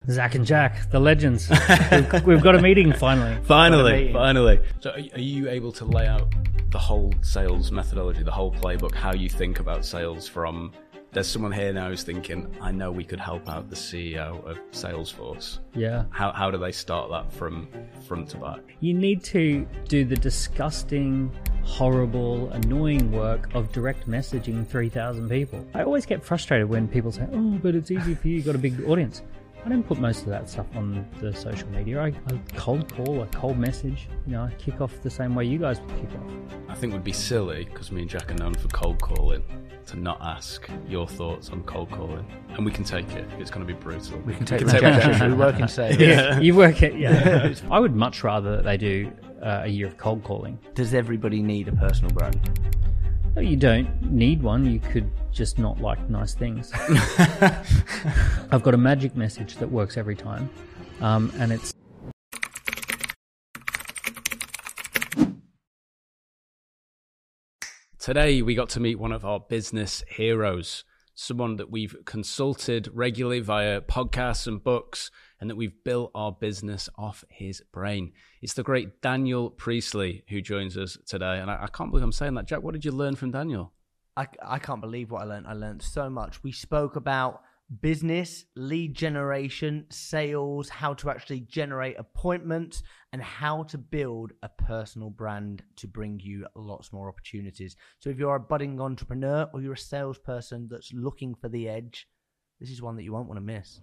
Zach and Jack, the legends. We've got a meeting finally. Finally. So are you able to lay out the whole sales methodology, the whole playbook, how you think about sales from... There's someone here now who's thinking, I know we could help out the CEO of Salesforce. Yeah. How do they start that from front to back? You need to do the disgusting, horrible, annoying work of direct messaging 3,000 people. I always get frustrated when people say, oh, but it's easy for you, you've got a big audience. I don't put most of that stuff on the social media. I cold call, a cold message. I kick off the same way you guys would kick off. I think it would be silly, because me and Jack are known for cold calling, to not ask your thoughts on cold calling. And we can take it. It's going to be brutal. We can take it. We work in sales. Yeah. You work it, yeah. I would much rather that they do a year of cold calling. Does everybody need a personal brand? No, you don't need one. You could just not like nice things. I've got a magic message that works every time. And it's... Today, we got to meet one of our business heroes, someone that we've consulted regularly via podcasts and books, and that we've built our business off his brain. It's the great Daniel Priestley who joins us today. And I can't believe I'm saying that. Jack, what did you learn from Daniel? I can't believe what I learned. I learned so much. We spoke about business, lead generation, sales, how to actually generate appointments, and how to build a personal brand to bring you lots more opportunities. So if you're a budding entrepreneur or you're a salesperson that's looking for the edge, this is one that you won't want to miss.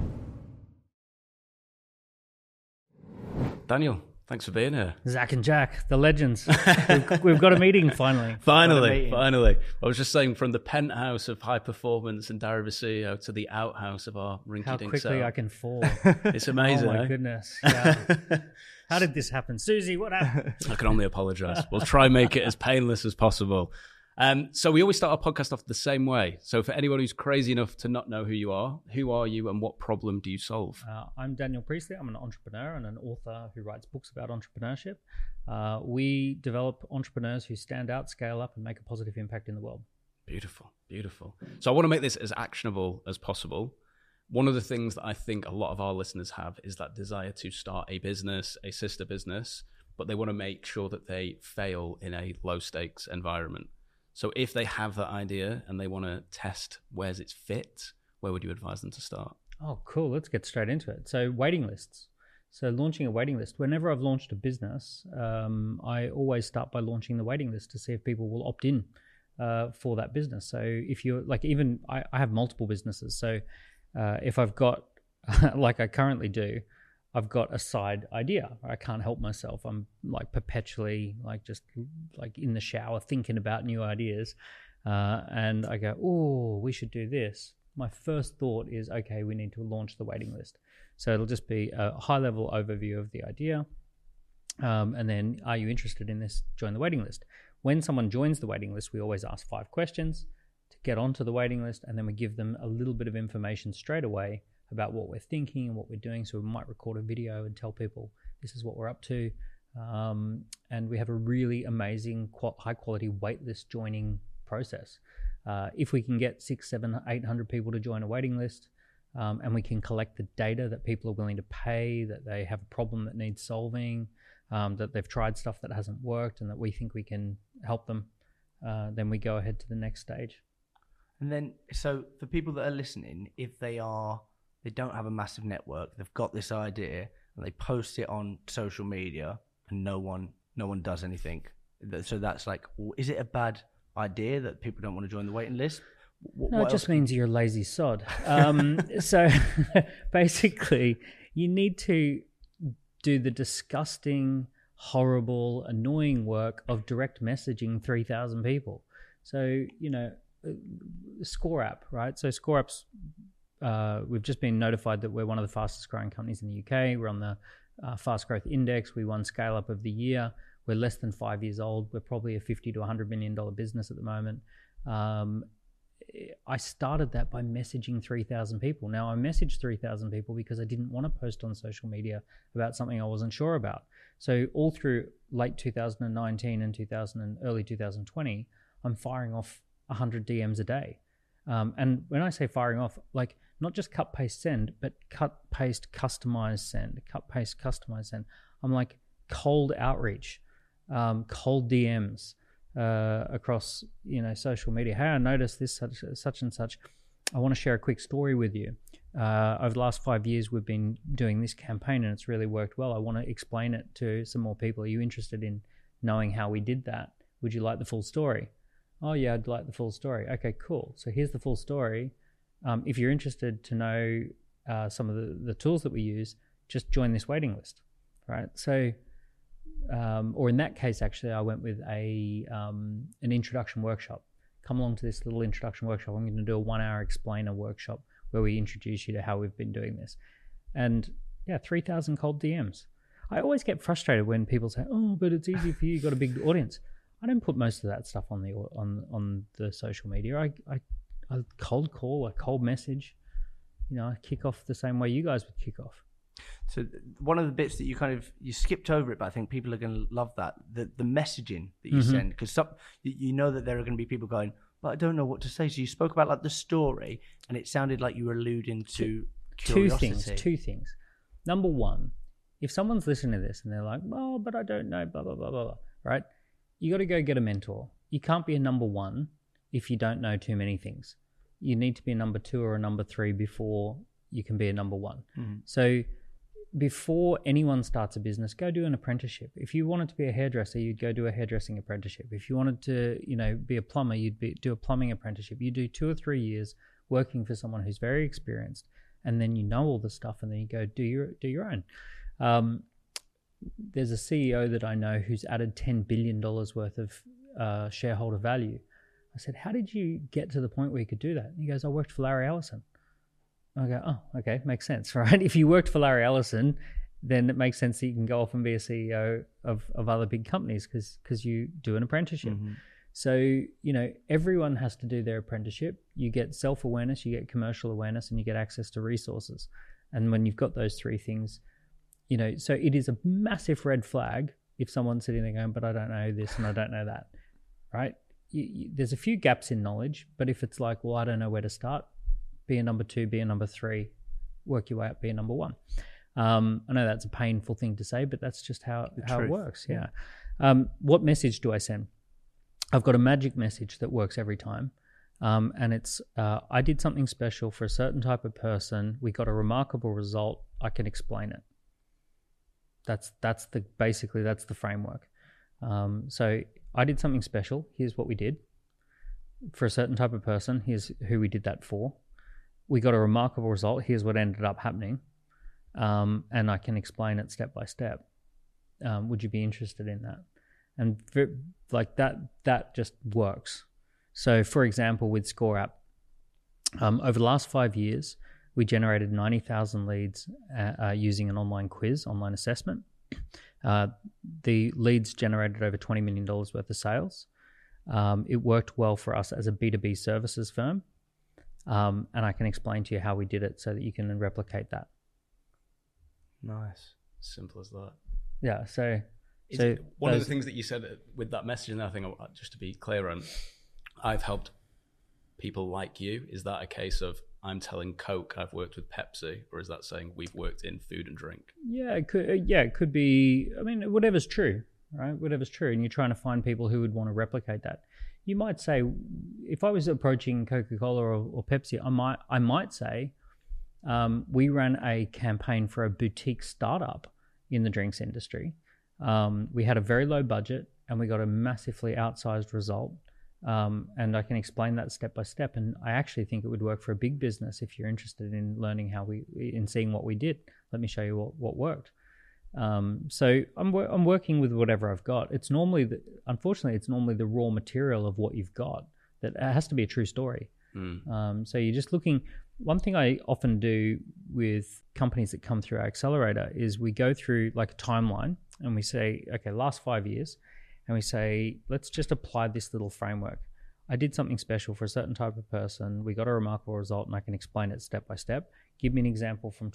Daniel, thanks for being here. Zach and Jack, the legends. We've got a meeting finally. Finally. I was just saying, from the penthouse of high performance and Dario Vicio to the outhouse of our rinky-dink How quickly I can fall. It's amazing. Oh my goodness. Yeah. How did this happen? Susie, what happened? I can only apologise. We'll try and make it as painless as possible. So we always start our podcast off the same way. So for anyone who's crazy enough to not know who you are you and what problem do you solve? I'm Daniel Priestley. I'm an entrepreneur and an author who writes books about entrepreneurship. We develop entrepreneurs who stand out, scale up, and make a positive impact in the world. Beautiful. So I want to make this as actionable as possible. One of the things that I think a lot of our listeners have is that desire to start a business, a sister business, but they want to make sure that they fail in a low stakes environment. So if they have that idea and they want to test where's its fit, where would you advise them to start? Oh, cool. Let's get straight into it. So waiting lists. So launching a waiting list. Whenever I've launched a business, I always start by launching the waiting list to see if people will opt in for that business. So if you're like, even I have multiple businesses. So if I've got, like I currently do, I've got a side idea. I can't help myself. I'm like perpetually just in the shower thinking about new ideas. And I go, oh, we should do this. My first thought is, okay, we need to launch the waiting list. So it'll just be a high level overview of the idea. And then, are you interested in this? Join the waiting list. When someone joins the waiting list, we always ask 5 questions to get onto the waiting list. And then we give them a little bit of information straight away about what we're thinking and what we're doing. So we might record a video and tell people this is what we're up to. And we have a really amazing high quality waitlist joining process. If we can get 600, 700, 800 people to join a waiting list, and we can collect the data that people are willing to pay, that they have a problem that needs solving, that they've tried stuff that hasn't worked and that we think we can help them, then we go ahead to the next stage. And then, so for people that are listening, if they don't have a massive network, they've got this idea and they post it on social media and no one does anything. So that's like, is it a bad idea that people don't want to join the waiting list? No, it just means you're a lazy sod. So basically, you need to do the disgusting, horrible, annoying work of direct messaging 3,000 people. So, Score App, right? So Score App's, we've just been notified that we're one of the fastest growing companies in the UK. We're on the Fast Growth Index. We won Scale Up of the Year. We're less than 5 years old. We're probably a $50 to $100 million business at the moment. I started that by messaging 3,000 people. Now, I messaged 3,000 people because I didn't want to post on social media about something I wasn't sure about. So all through late 2019 and early 2020, I'm firing off 100 DMs a day. And when I say firing off, like not just cut, paste, send, but cut, paste, customize, send, cut, paste, customize, send. I'm like cold outreach, cold DMs across, social media. Hey, I noticed this such and such. I want to share a quick story with you. Over the last 5 years, we've been doing this campaign and it's really worked well. I want to explain it to some more people. Are you interested in knowing how we did that? Would you like the full story? Oh yeah, I'd like the full story. Okay, cool. So here's the full story. If you're interested to know some of the tools that we use, just join this waiting list, right? So, or in that case, actually, I went with an introduction workshop. Come along to this little introduction workshop. I'm going to do a 1-hour explainer workshop where we introduce you to how we've been doing this. And yeah, 3,000 cold DMs. I always get frustrated when people say, "Oh, but it's easy for you. You've got a big audience." I don't put most of that stuff on the social media. I cold call, I cold message. I kick off the same way you guys would kick off. So one of the bits that you skipped over it, but I think people are going to love that, the messaging that you send, because you know that there are going to be people going, but I don't know what to say. So you spoke about like the story, and it sounded like you were alluding to curiosity. Two things. Number one, if someone's listening to this and they're like, "Oh, but I don't know, blah, blah, blah, blah," right? You got to go get a mentor. You can't be a number one if you don't know too many things. You need to be a number 2 or a number 3 before you can be a number 1. So before anyone starts a business, go do an apprenticeship. If you wanted to be a hairdresser, you'd go do a hairdressing apprenticeship. If you wanted to, be a plumber, you'd do a plumbing apprenticeship. You do 2 or 3 years working for someone who's very experienced, and then you know all the stuff, and then you go do your own. There's a CEO that I know who's added $10 billion worth of shareholder value. I said, "How did you get to the point where you could do that?" And he goes, "I worked for Larry Ellison." I go, "Oh, okay, makes sense, right? If you worked for Larry Ellison, then it makes sense that you can go off and be a CEO of other big companies because you do an apprenticeship." So, everyone has to do their apprenticeship. You get self-awareness, you get commercial awareness, and you get access to resources. And when you've got those 3 things, so it is a massive red flag if someone's sitting there going, "But I don't know this and I don't know that," right? There's a few gaps in knowledge, but if it's like, "Well, I don't know where to start," be a number 2, be a number 3, work your way up, be a number 1. I know that's a painful thing to say, but that's just how it works. Yeah. What message do I send? I've got a magic message that works every time. And it's, I did something special for a certain type of person. We got a remarkable result. I can explain it. That's the framework. So I did something special. Here's what we did for a certain type of person. Here's who we did that for. We got a remarkable result. Here's what ended up happening. And I can explain it step by step. Would you be interested in that? And like that just works. So for example, with Score App, over the last 5 years, we generated 90,000 leads using an online quiz, online assessment. The leads generated over $20 million worth of sales. It worked well for us as a B2B services firm. And I can explain to you how we did it so that you can replicate that. Nice. Simple as that. Yeah. So one of the things that you said with that message, and I think just to be clear on, I've helped people like you. Is that a case of I'm telling Coke I've worked with Pepsi, or is that saying we've worked in food and drink? Yeah, it could be. I mean, whatever's true, right? Whatever's true, and you're trying to find people who would want to replicate that. You might say, if I was approaching Coca-Cola or Pepsi, I might say, we ran a campaign for a boutique startup in the drinks industry. We had a very low budget and we got a massively outsized result. And I can explain that step by step. And I actually think it would work for a big business if you're interested in learning in seeing what we did. Let me show you what worked. So I'm working with whatever I've got. Unfortunately, it's normally the raw material of what you've got that it has to be a true story. So you're just looking. One thing I often do with companies that come through our accelerator is we go through like a timeline and we say, okay, last 5 years, and we say, let's just apply this little framework. I did something special for a certain type of person. We got a remarkable result, and I can explain it step by step. Give me an example from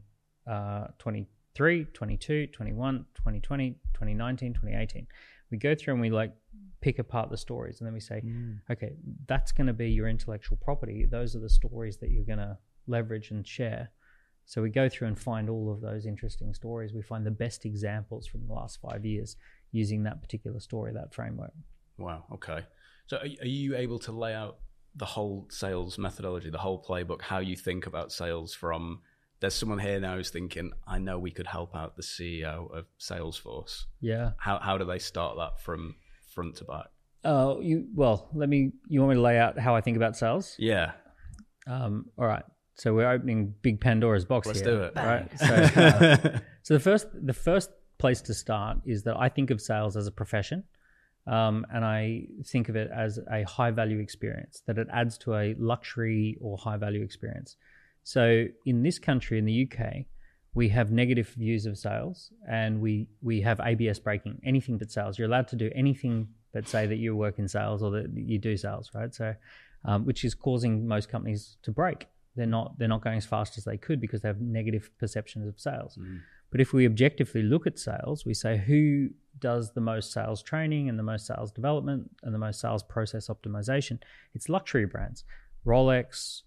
2023, 22, 21, 2020, 2019, 2018. We go through and we like pick apart the stories, and then we say, okay, that's going to be your intellectual property. Those are the stories that you're going to leverage and share. So we go through and find all of those interesting stories. We find the best examples from the last 5 years using that particular story, that framework. Wow. Okay. So are you able to lay out the whole sales methodology, the whole playbook, how you think about sales from, there's someone here now who's thinking, I know we could help out the CEO of Salesforce. Yeah. How do they start that from front to back? You want me to lay out how I think about sales? Yeah. All right. So we're opening big Pandora's box Let's here. do it. Right. So the first place to start is that I think of sales as a profession. And I think of it as a high value experience, that it adds to a luxury or high value experience. So in this country, in the UK, we have negative views of sales, and we have ABS breaking, anything but sales. You're allowed to do anything but say that you work in sales or that you do sales, right? So, which is causing most companies to break. They're not going as fast as they could because they have negative perceptions of sales. But if we objectively look at sales, we say who does the most sales training and the most sales development and the most sales process optimization? It's luxury brands, Rolex,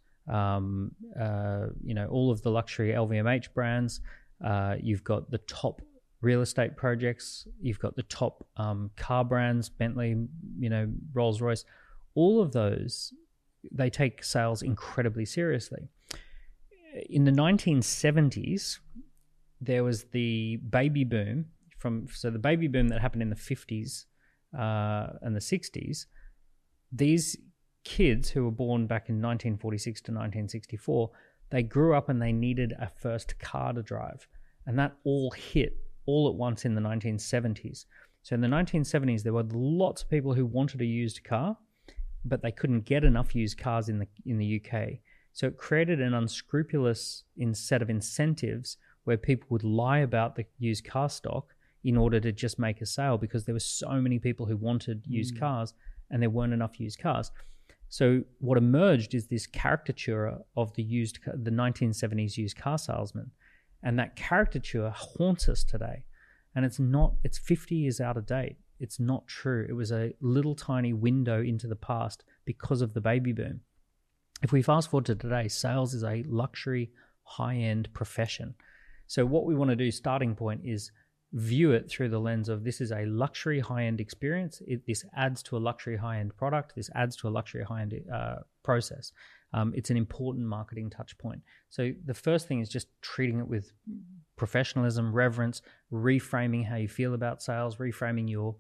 all of the luxury LVMH brands. You've got the top real estate projects. You've got the top car brands, Bentley, Rolls-Royce. All of those, they take sales incredibly seriously. In the 1970s, there was the baby boom the baby boom that happened in the 50s and the 60s. These kids who were born back in 1946 to 1964, they grew up and they needed a first car to drive. And that all hit all at once in the 1970s. So in the 1970s, there were lots of people who wanted a used car, but they couldn't get enough used cars in the UK. So it created an unscrupulous set of incentives where people would lie about the used car stock in order to just make a sale, because there were so many people who wanted used cars and there weren't enough used cars. So what emerged is this caricature of the 1970s used car salesman. And that caricature haunts us today. And it's 50 years out of date. It's not true. It was a little tiny window into the past because of the baby boom. If we fast forward to today, sales is a luxury, high-end profession. So what we want to do, starting point, is view it through the lens of this is a luxury high-end experience. This adds to a luxury high-end product. This adds to a luxury high-end process. It's an important marketing touch point. So the first thing is just treating it with professionalism, reverence, reframing how you feel about sales, reframing your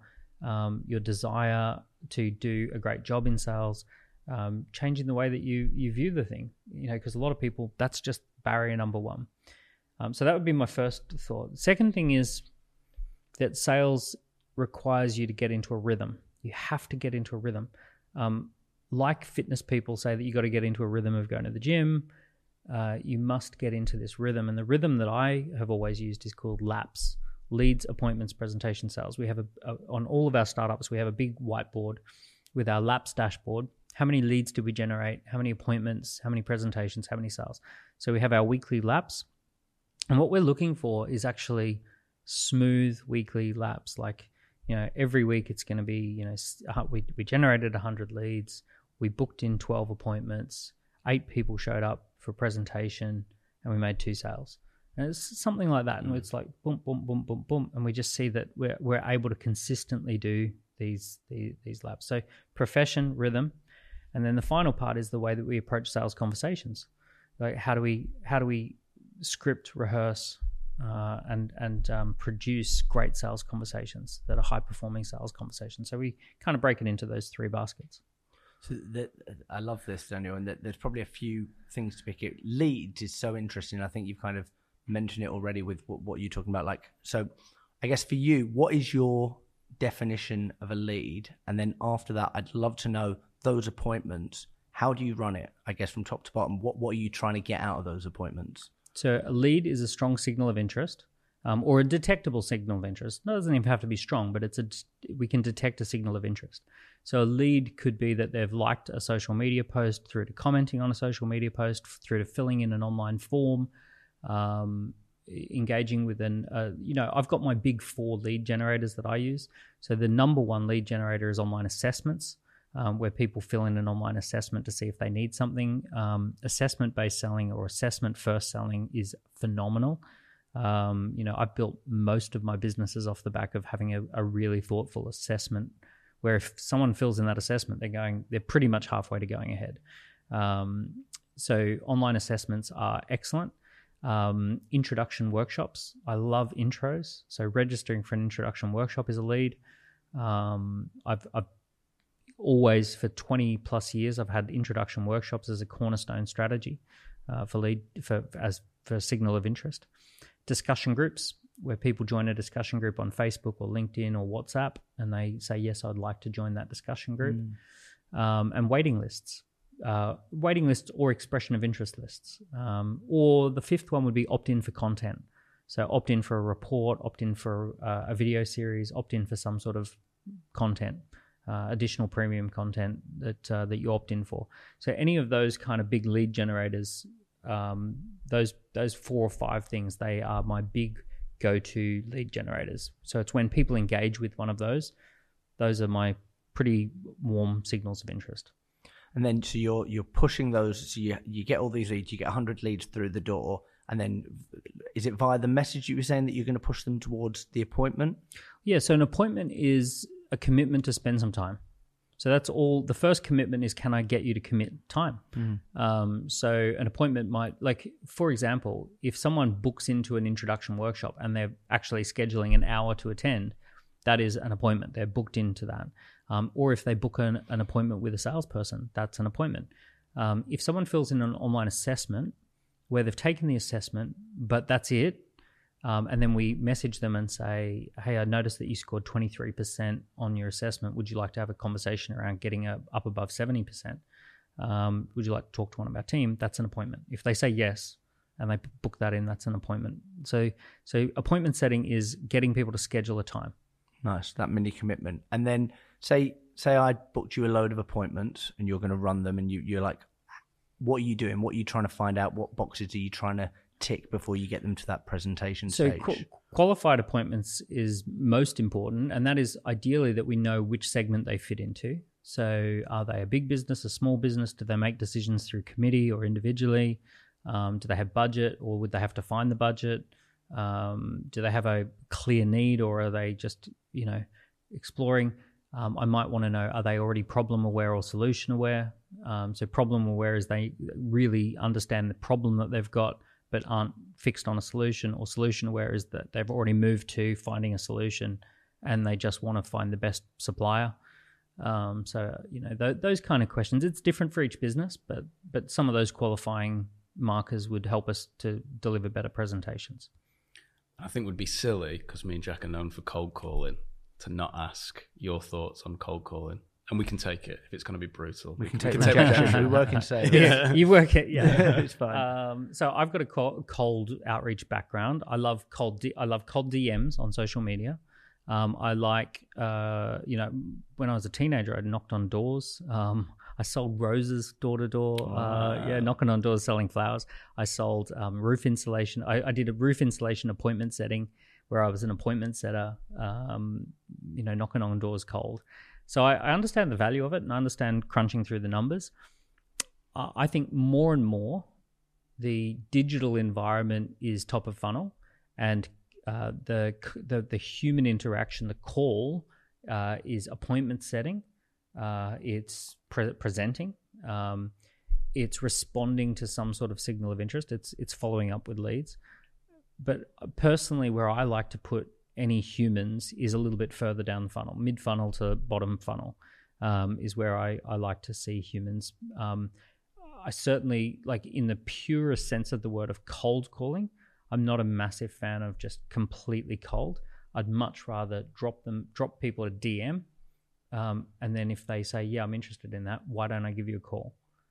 desire to do a great job in sales, changing the way that you view the thing. Because a lot of people, that's just barrier number one. So that would be my first thought. The second thing is that sales requires you to get into a rhythm. You have to get into a rhythm. Like fitness people say that you got to get into a rhythm of going to the gym, you must get into this rhythm. And the rhythm that I have always used is called LAPS, Leads, Appointments, Presentation, Sales. We have on all of our startups, we have a big whiteboard with our LAPS dashboard. How many leads did we generate? How many appointments? How many presentations? How many sales? So we have our weekly LAPS. And what we're looking for is actually smooth weekly LAPS. Like, every week it's going to be, we generated 100 leads. We booked in 12 appointments. 8 people showed up for a presentation, and we made 2 sales. And it's something like that. And it's like boom, boom, boom, boom, boom. And we just see that we're able to consistently do these LAPS. So profession, rhythm. And then the final part is the way that we approach sales conversations. Like how do we script, rehearse, and produce great sales conversations that are high-performing sales conversations. So we kind of break it into those 3 baskets. So I love this, Daniel, and there's probably a few things to pick it. Leads is so interesting. I think you've kind of mentioned it already with what you're talking about. So I guess for you, what is your definition of a lead? And then after that, I'd love to know those appointments. How do you run it? I guess from top to bottom, what are you trying to get out of those appointments? So a lead is a strong signal of interest, or a detectable signal of interest. It doesn't even have to be strong, but we can detect a signal of interest. So a lead could be that they've liked a social media post, through to commenting on a social media post, through to filling in an online form, engaging with I've got my big 4 lead generators that I use. So the number 1 lead generator is online assessments. where people fill in an online assessment to see if they need something. Assessment-based selling or assessment-first selling is phenomenal. I've built most of my businesses off the back of having a really thoughtful assessment, where if someone fills in that assessment, they're pretty much halfway to going ahead. So online assessments are excellent. Introduction workshops. I love intros. So registering for an introduction workshop is a lead. I've always, for 20 plus years, I've had introduction workshops as a cornerstone strategy for signal of interest. Discussion groups, where people join a discussion group on Facebook or LinkedIn or WhatsApp, and they say, yes, I'd like to join that discussion group. And waiting lists. Waiting lists or expression of interest lists. Or the fifth one would be opt-in for content. So opt-in for a report, opt-in for a video series, opt-in for some sort of content, additional premium content that you opt in for. So any of those kind of big lead generators, those 4 or 5 things, they are my big go-to lead generators. So it's when people engage with one of those are my pretty warm signals of interest. And then so you're pushing those, so you get all these leads, you get 100 leads through the door, and then is it via the message you were saying that you're going to push them towards the appointment? Yeah, so an appointment is a commitment to spend some time. So that's all. The first commitment is, can I get you to commit time? So an appointment might, like, for example, if someone books into an introduction workshop and they're actually scheduling an hour to attend, that is an appointment. They're booked into that. Or if they book an appointment with a salesperson, that's an appointment. If someone fills in an online assessment where they've taken the assessment, but that's it, and then we message them and say, hey, I noticed that you scored 23% on your assessment. Would you like to have a conversation around getting up above 70%? Would you like to talk to one of our team? That's an appointment. If they say yes and they book that in, that's an appointment. So appointment setting is getting people to schedule a time. Nice, that mini commitment. And then say I booked you a load of appointments and you're going to run them, and you're like, what are you doing? What are you trying to find out? What boxes are you trying to tick before you get them to that presentation stage? So qualified appointments is most important, and that is ideally that we know which segment they fit into. So are they a big business, a small business? Do they make decisions through committee or individually? Do they have budget, or would they have to find the budget? Do they have a clear need, or are they just, exploring? I might want to know, are they already problem aware or solution aware? So problem aware is they really understand the problem that they've got but aren't fixed on a solution, or solution aware is that they've already moved to finding a solution and they just want to find the best supplier. Those kind of questions, it's different for each business, but some of those qualifying markers would help us to deliver better presentations. I think it would be silly, because me and Jack are known for cold calling, to not ask your thoughts on cold calling. And we can take it if it's going to be brutal. We can take rejection. We work in sales. Yeah. You work it. Yeah, it's fine. So I've got a cold outreach background. I love cold DMs on social media. I like, when I was a teenager, I knocked on doors. I sold roses door to door. Knocking on doors, selling flowers. I sold roof insulation. I did a roof insulation appointment setting where I was an appointment setter, knocking on doors cold. So I understand the value of it, and I understand crunching through the numbers. I think more and more the digital environment is top of funnel, and the human interaction, the call, is appointment setting. It's presenting. It's responding to some sort of signal of interest. It's following up with leads. But personally, where I like to put any humans is a little bit further down the funnel. Mid funnel to bottom funnel is where I like to see humans. I certainly, like, in the purest sense of the word of cold calling, I'm not a massive fan of just completely cold. I'd much rather drop people a DM, and then if they say, yeah, I'm interested in that, why don't I give you a call?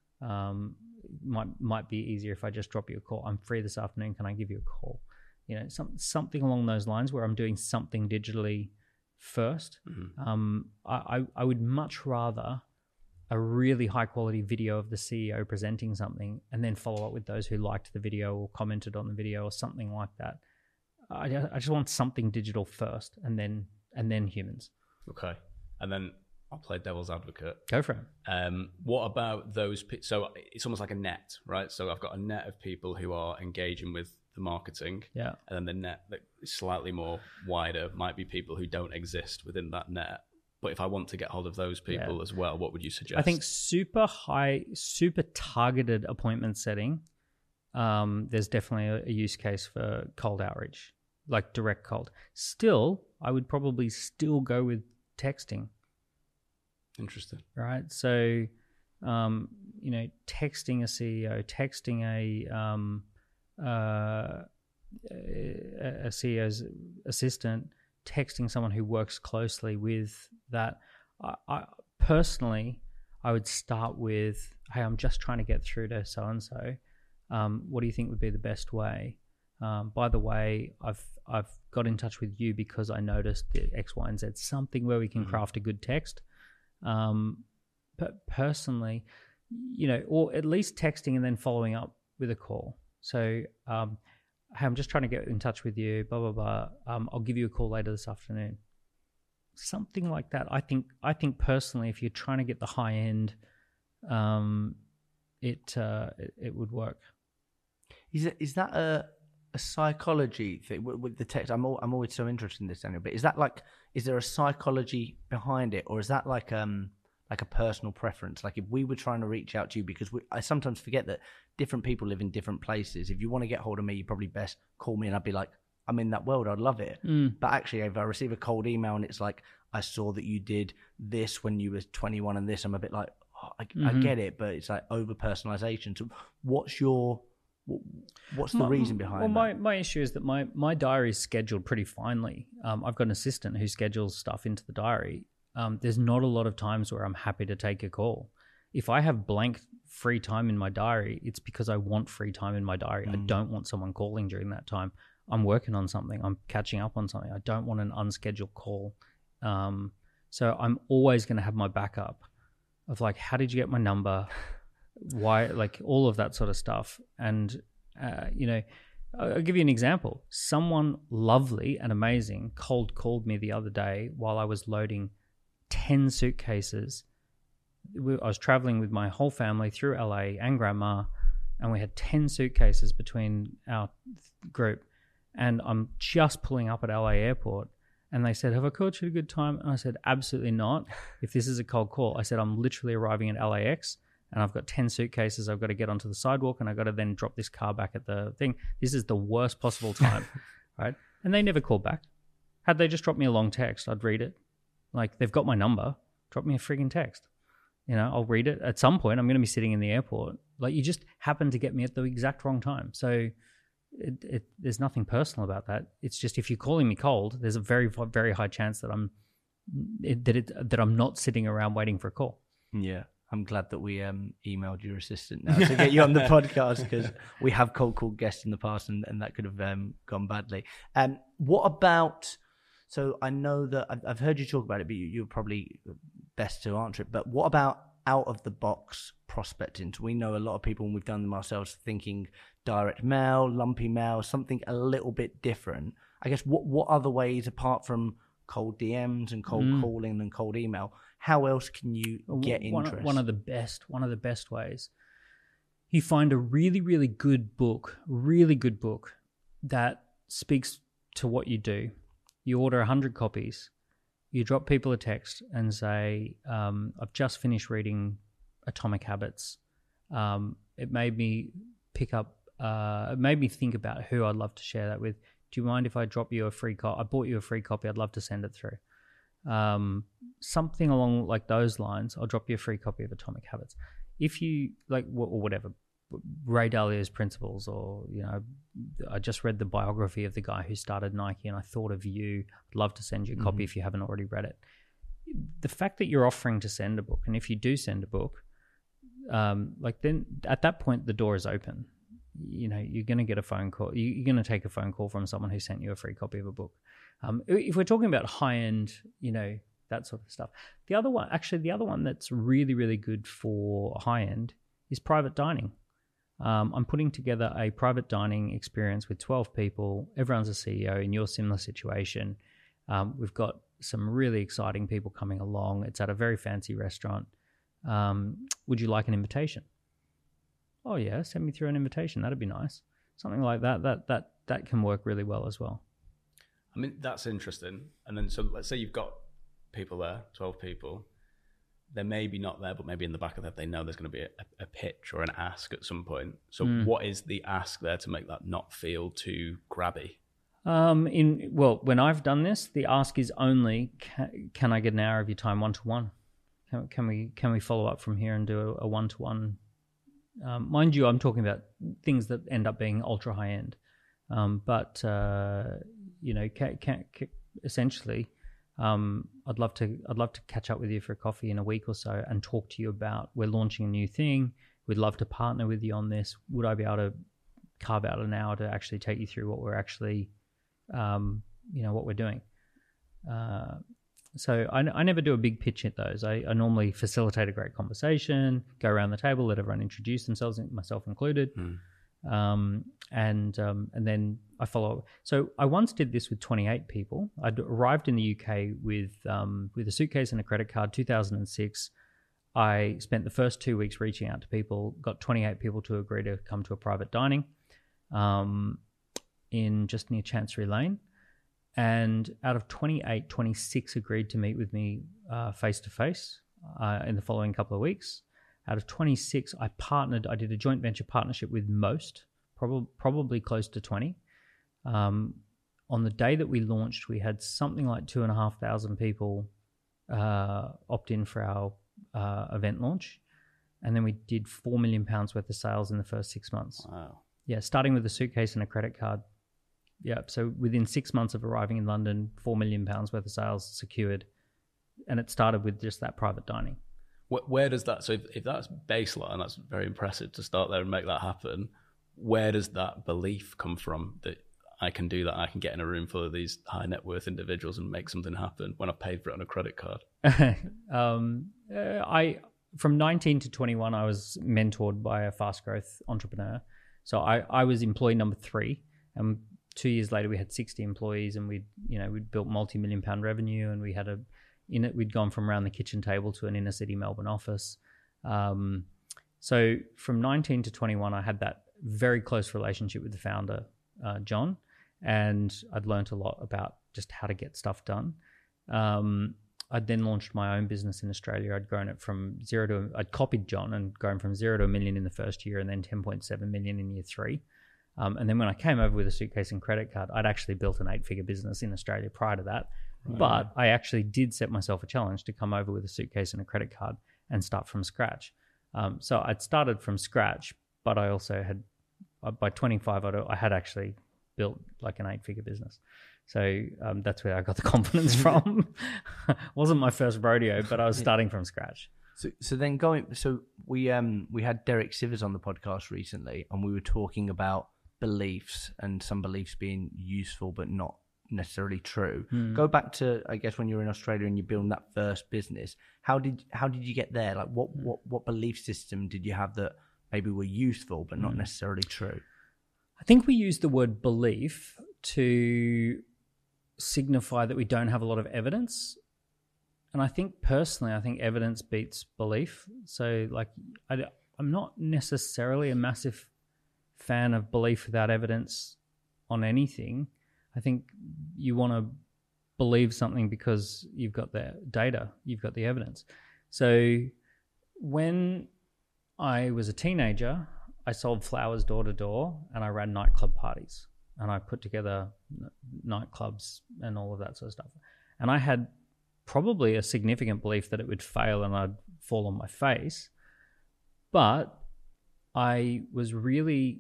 Might be easier if I just drop you a call. I'm free this afternoon. Can I give you a call? Something along those lines, where I'm doing something digitally first. Mm-hmm. I would much rather a really high quality video of the CEO presenting something, and then follow up with those who liked the video or commented on the video or something like that. I just want something digital first, and then humans. Okay. And then I'll play devil's advocate. Go for it. What about those? So it's almost like a net, right? So I've got a net of people who are engaging with the marketing, Yeah. and then the net that is slightly more wider might be people who don't exist within that net. But if I want to get hold of those people as well, what would you suggest? I think super targeted appointment setting. There's definitely a use case for cold outreach, like direct cold. Still, I would probably still go with texting. Interesting. Right. So, texting a CEO, texting a CEO's assistant, texting someone who works closely with that. I personally, I would start with, hey, I'm just trying to get through to so-and-so. What do you think would be the best way? By the way, I've got in touch with you because I noticed the X, Y, and Z, something where we can craft a good text. But personally, or at least texting and then following up with a call. So, hey, I'm just trying to get in touch with you, blah, blah, blah. I'll give you a call later this afternoon. Something like that. I think personally, if you're trying to get the high end, it would work. Is that a psychology thing with the text? I'm always so interested in this, Daniel. But is there a psychology behind it, or is that like a personal preference? Like if we were trying to reach out to you, because I sometimes forget that different people live in different places. If you want to get hold of me, you probably best call me, and I'd be like, I'm in that world, I'd love it. But actually, if I receive a cold email and it's like, I saw that you did this when you were 21 and this, I'm a bit like, I get it, but it's like over personalization. So what's the reason behind that? My issue is that my diary is scheduled pretty finely. I've got an assistant who schedules stuff into the diary. There's not a lot of times where I'm happy to take a call. If I have blank free time in my diary, it's because I want free time in my diary. I don't want someone calling during that time. I'm working on something. I'm catching up on something. I don't want an unscheduled call. So I'm always going to have my backup of like, how did you get my number? Why, like all of that sort of stuff. And, I'll give you an example. Someone lovely and amazing cold called me the other day while I was loading 10 suitcases. I was traveling with my whole family through LA and grandma, and we had 10 suitcases between our group. And I'm just pulling up at LA airport, and they said, have I caught you at a good time? And I said, absolutely not. If this is a cold call, I said, I'm literally arriving at LAX and I've got 10 suitcases. I've got to get onto the sidewalk and I've got to then drop this car back at the thing. This is the worst possible time, right? And they never called back. Had they just dropped me a long text, I'd read it. Like, they've got my number. Drop me a frigging text. I'll read it. At some point, I'm going to be sitting in the airport. Like, you just happened to get me at the exact wrong time. So there's nothing personal about that. It's just, if you're calling me cold, there's a very, very high chance that I'm not sitting around waiting for a call. Yeah. I'm glad that we emailed your assistant now to get you on the podcast, because we have cold called guests in the past and that could have gone badly. What about, so I know that I've heard you talk about it, but you're probably best to answer it. But what about out of the box prospecting? So we know a lot of people, and we've done them ourselves, thinking direct mail, lumpy mail, something a little bit different. I guess what other ways, apart from cold DMs and cold calling and cold email, how else can you get interest? One of the best ways, you find a really, really good book that speaks to what you do. You order 100 copies. You drop people a text and say, I've just finished reading Atomic Habits. It made me think about who I'd love to share that with. Do you mind if I drop you a free copy? I bought you a free copy. I'd love to send it through. Something along like those lines. I'll drop you a free copy of Atomic Habits. If you like, or whatever, Ray Dalio's principles, or I just read the biography of the guy who started Nike, and I thought of you. I'd love to send you a copy if you haven't already read it. The fact that you're offering to send a book, and if you do send a book, then at that point the door is open. You're going to get a phone call. You're going to take a phone call from someone who sent you a free copy of a book. If we're talking about high end, that sort of stuff. The other one that's really, really good for high end is private dining. I'm putting together a private dining experience with 12 people. Everyone's a CEO in your similar situation. We've got some really exciting people coming along. It's at a very fancy restaurant. Would you like an invitation? Oh yeah, send me through an invitation. That'd be nice. Something like that. That can work really well as well. I mean, that's interesting. And then, so let's say you've got people there, 12 people. They're maybe not there, but maybe in the back of their head, they know there's going to be a pitch or an ask at some point. So what is the ask there to make that not feel too grabby? When I've done this, the ask is only, can I get an hour of your time one-to-one? Can we follow up from here and do a one-to-one? Mind you, I'm talking about things that end up being ultra high end. Essentially, I'd love to catch up with you for a coffee in a week or so and talk to you about, we're launching a new thing. We'd love to partner with you on this. Would I be able to carve out an hour to actually take you through what we're actually, what we're doing? So I never do a big pitch at those. I normally facilitate a great conversation, go around the table, let everyone introduce themselves, myself included. And then I follow up. So I once did this with 28 people. I'd arrived in the UK with a suitcase and a credit card, 2006. I spent the first 2 weeks reaching out to people, got 28 people to agree to come to a private dining in just near Chancery Lane. And out of 28, 26 agreed to meet with me face-to-face in the following couple of weeks. Out of 26, I did a joint venture partnership with most, probably close to 20. On the day that we launched, we had something like 2,500 people opt in for our event launch. And then we did £4 million worth of sales in the first 6 months. Wow. Yeah, starting with a suitcase and a credit card. Yeah, so within 6 months of arriving in London, £4 million worth of sales secured. And it started with just that private dining. Where does that, so if that's baseline, that's very impressive to start there and make that happen. Where does that belief come from that I can do that? I can get in a room full of these high net worth individuals and make something happen when I've paid for it on a credit card? From 19 to 21, I was mentored by a fast growth entrepreneur. So I was employee number 3, and 2 years later we had 60 employees, and we'd built multi-million pound revenue, and we'd gone from around the kitchen table to an inner city Melbourne office. So from 19 to 21, I had that very close relationship with the founder, John, and I'd learned a lot about just how to get stuff done. I'd then launched my own business in Australia. I'd grown it from I'd copied John and grown from 0 to $1 million in the first year, and then 10.7 million in year 3. And then when I came over with a suitcase and credit card, I'd actually built an 8-figure business in Australia prior to that. Right. But I actually did set myself a challenge to come over with a suitcase and a credit card and start from scratch. So I'd started from scratch, but I also had, by 25, I had actually built like an 8-figure business. So that's where I got the confidence from. Wasn't my first rodeo, but I was starting from scratch. So we had Derek Sivers on the podcast recently, and we were talking about beliefs and some beliefs being useful but not necessarily true. Go back to, I guess, when you were in Australia and you're building that first business. How did you get there? Like what belief system did you have that maybe were useful but not necessarily true? I think we use the word belief to signify that we don't have a lot of evidence. And I think personally, evidence beats belief. So like I'm not necessarily a massive fan of belief without evidence on anything. I think you want to believe something because you've got the data, you've got the evidence. So when I was a teenager, I sold flowers door to door, and I ran nightclub parties, and I put together nightclubs and all of that sort of stuff. And I had probably a significant belief that it would fail and I'd fall on my face. But I was really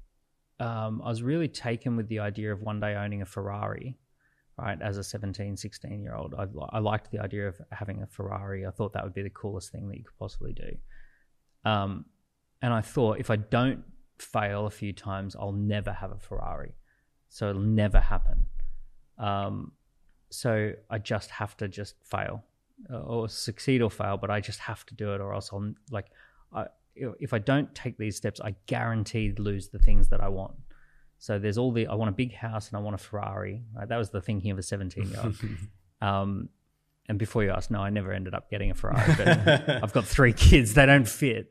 taken with the idea of one day owning a Ferrari, right? As a 17, 16-year-old, I liked the idea of having a Ferrari. I thought that would be the coolest thing that you could possibly do. And I thought, if I don't fail a few times, I'll never have a Ferrari. So it'll never happen. So I just have to fail or succeed or fail, but I just have to do it, or else if I don't take these steps, I guaranteed lose the things that I want. So there's I want a big house and I want a Ferrari. Right? That was the thinking of a 17-year-old. And before you ask, no, I never ended up getting a Ferrari, but I've got 3 kids. They don't fit.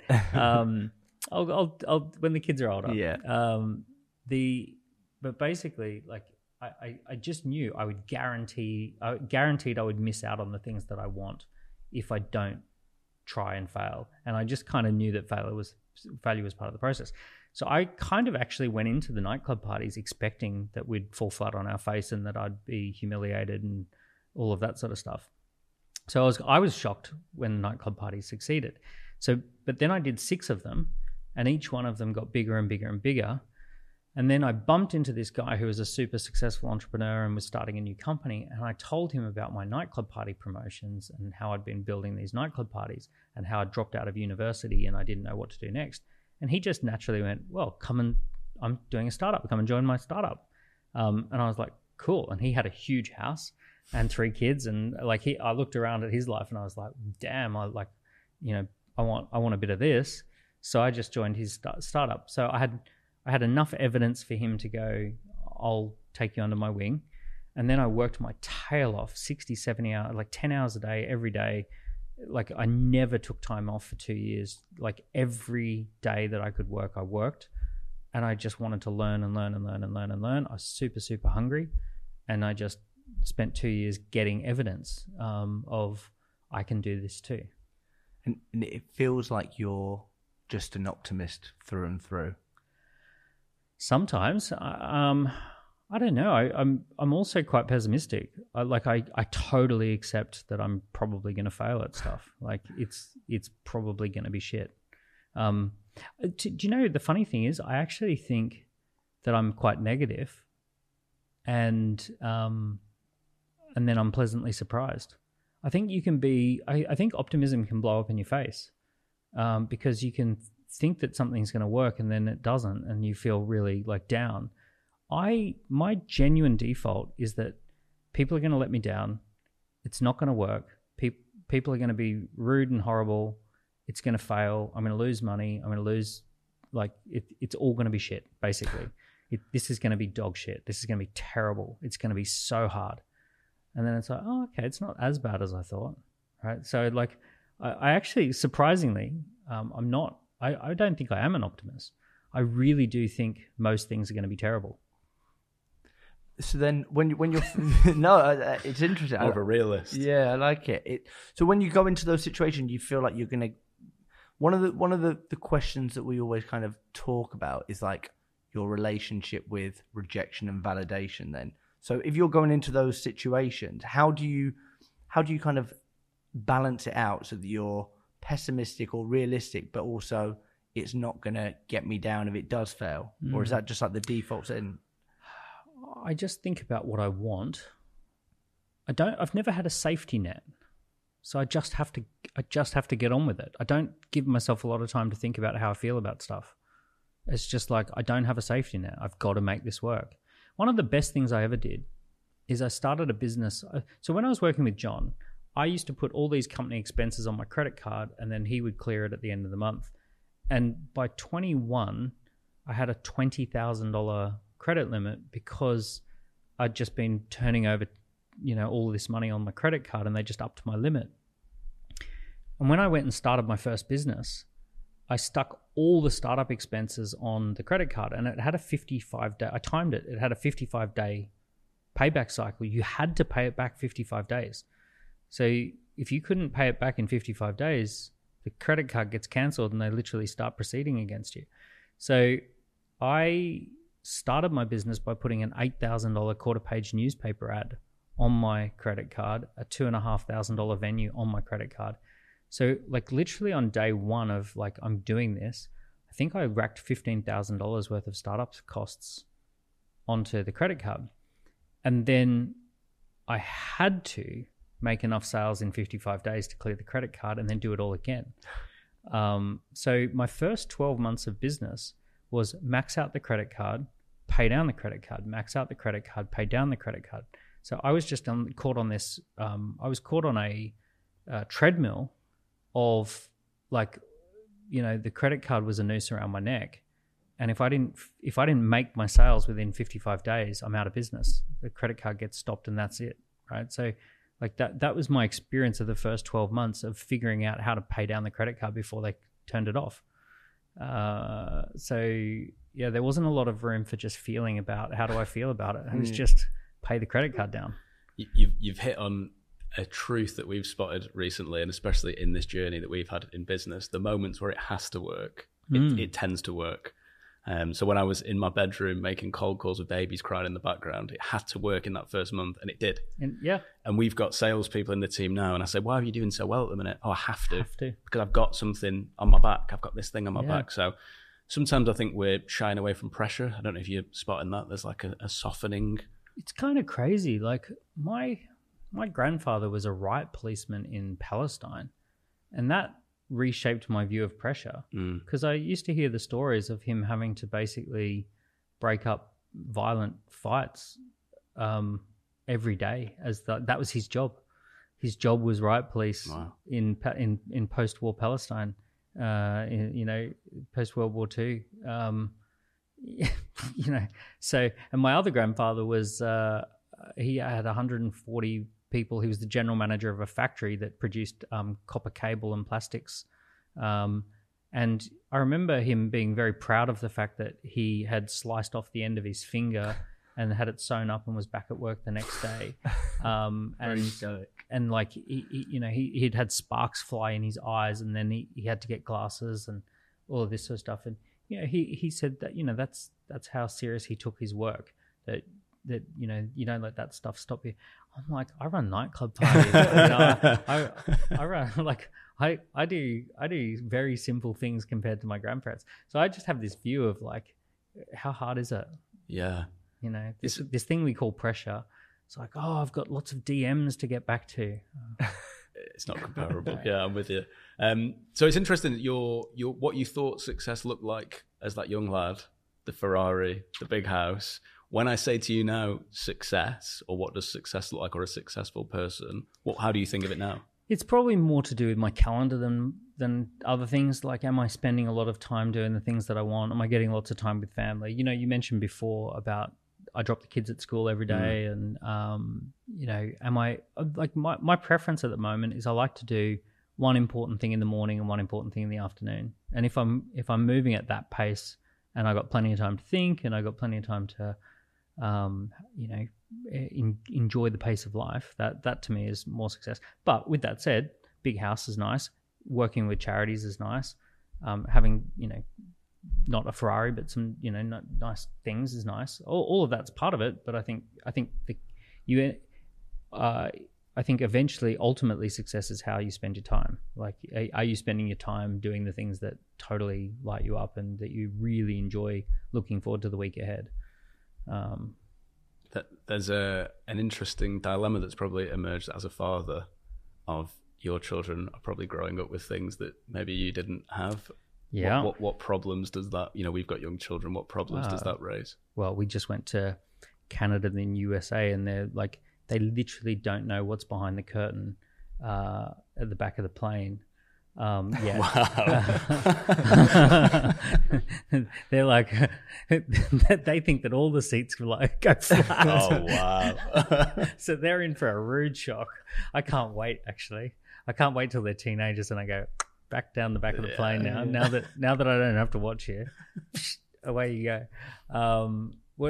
I'll when the kids are older. Yeah. But basically, like I just knew I would guaranteed I would miss out on the things that I want if I don't try and fail. And I just kind of knew that failure was part of the process. So I kind of actually went into the nightclub parties expecting that we'd fall flat on our face and that I'd be humiliated and all of that sort of stuff. So I was shocked when nightclub parties succeeded. But then I did 6 of them, and each one of them got bigger and bigger and bigger. And then I bumped into this guy who was a super successful entrepreneur and was starting a new company. And I told him about my nightclub party promotions and how I'd been building these nightclub parties and how I'd dropped out of university and I didn't know what to do next. And he just naturally went, well, I'm doing a startup. Come and join my startup. And I was like, cool. And he had a huge house and 3 kids. And like I looked around at his life and I was like, damn, I want a bit of this. So I just joined his startup. So I had enough evidence for him to go, I'll take you under my wing. And then I worked my tail off 60, 70 hours, like 10 hours a day, every day. Like I never took time off for 2 years. Like every day that I could work, I worked. And I just wanted to learn and learn and learn and learn and learn. I was super, super hungry. And I just spent 2 years getting evidence of I can do this too. And it feels like you're just an optimist through and through. Sometimes, I don't know. I'm also quite pessimistic. I totally accept that I'm probably going to fail at stuff. Like it's probably going to be shit. Do you know the funny thing is I actually think that I'm quite negative, and then I'm pleasantly surprised. I think you can be. I think optimism can blow up in your face, because you can think that something's going to work and then it doesn't, and you feel really like down. My genuine default is that people are going to let me down. It's not going to work. People are going to be rude and horrible. It's going to fail. I'm going to lose money. I'm going to lose, it's all going to be shit, basically. This is going to be dog shit. This is going to be terrible. It's going to be so hard. And then it's like, oh, okay, it's not as bad as I thought, right? So I actually, surprisingly, I don't think I am an optimist. I really do think most things are going to be terrible. So then when you're no, it's interesting. More of a realist. Yeah, I like it. So when you go into those situations, you feel like you're going to. One of the questions that we always kind of talk about is like your relationship with rejection and validation. Then, so if you're going into those situations, how do you kind of balance it out so that you're pessimistic or realistic, but also it's not going to get me down if it does fail? Or is that just like the default setting? I just think about what I want. I've never had a safety net. So I just have to get on with it. I don't give myself a lot of time to think about how I feel about stuff. It's just like, I don't have a safety net. I've got to make this work. One of the best things I ever did is I started a business. So when I was working with John, I used to put all these company expenses on my credit card and then he would clear it at the end of the month. And by 21, I had a $20,000 credit limit because I'd just been turning over, all this money on my credit card, and they just upped my limit. And when I went and started my first business, I stuck all the startup expenses on the credit card, and it had a 55-day, I timed it, it had a 55-day payback cycle. You had to pay it back 55 days. So if you couldn't pay it back in 55 days, the credit card gets cancelled and they literally start proceeding against you. So I started my business by putting an $8,000 quarter-page newspaper ad on my credit card, a $2,500 venue on my credit card. So literally on day one of I'm doing this, I think I racked $15,000 worth of startup costs onto the credit card. And then I had to make enough sales in 55 days to clear the credit card and then do it all again. So my first 12 months of business was max out the credit card, pay down the credit card, max out the credit card, pay down the credit card. So I was just caught on this. I was caught on a treadmill of the credit card was a noose around my neck, And if I didn't make my sales within 55 days, I'm out of business. The credit card gets stopped and that's it, right? So like that was my experience of the first 12 months of figuring out how to pay down the credit card before they turned it off. So yeah, there wasn't a lot of room for just feeling about how do I feel about it. It was just pay the credit card down. You've hit on a truth that we've spotted recently, and especially in this journey that we've had in business, the moments where it has to work, it tends to work. So when I was in my bedroom making cold calls with babies crying in the background, it had to work in that first month, and it did. And we've got salespeople in the team now, and I say, why are you doing so well at the minute? Oh, I have to. Because I've got something on my back. I've got this thing on my back. So sometimes I think we're shying away from pressure. I don't know if you're spotting that. There's like a softening. It's kind of crazy. Like my grandfather was a riot policeman in Palestine, and that reshaped my view of pressure, because I used to hear the stories of him having to basically break up violent fights every day, as that was his job. His job was riot police in post-war Palestine, post World War II. So, and my other grandfather was he had 140 people. He was the general manager of a factory that produced copper cable and plastics. And I remember him being very proud of the fact that he had sliced off the end of his finger and had it sewn up and was back at work the next day. And like, he'd had sparks fly in his eyes, and then he had to get glasses and all of this sort of stuff. And, he said that, that's how serious he took his work, that you don't let that stuff stop you. I'm like, I run nightclub parties. I run I do very simple things compared to my grandparents. So I just have this view of like, how hard is it? Yeah. This thing we call pressure. It's like, oh, I've got lots of DMs to get back to. It's not comparable. Yeah, I'm with you. So it's interesting that your what you thought success looked like as that young lad, the Ferrari, the big house. When I say to you now, success, or what does success look like, or a successful person, how do you think of it now? It's probably more to do with my calendar than other things. Like, am I spending a lot of time doing the things that I want? Am I getting lots of time with family? You mentioned before about I drop the kids at school every day, and am I like my preference at the moment is I like to do one important thing in the morning and one important thing in the afternoon. And if I'm moving at that pace, and I got plenty of time to think, and I got plenty of time to enjoy the pace of life, that to me is more success. But with that said, big house is nice, working with charities is nice, having not a Ferrari but some nice things is nice. All of that's part of it, but I think eventually, ultimately, success is how you spend your time. Like, are you spending your time doing the things that totally light you up and that you really enjoy, looking forward to the week ahead? There's an interesting dilemma that's probably emerged as a father of your children are probably growing up with things that maybe you didn't have. Yeah. What problems does that, we've got young children, what problems does that raise? Well, we just went to Canada and then USA, and they're like, they literally don't know what's behind the curtain at the back of the plane. Wow. They're like, they think that all the seats go flat. Oh, wow. So they're in for a rude shock. I can't wait, actually. I can't wait till they're teenagers and I go back down the back of the plane now. Now that I don't have to watch you, away you go.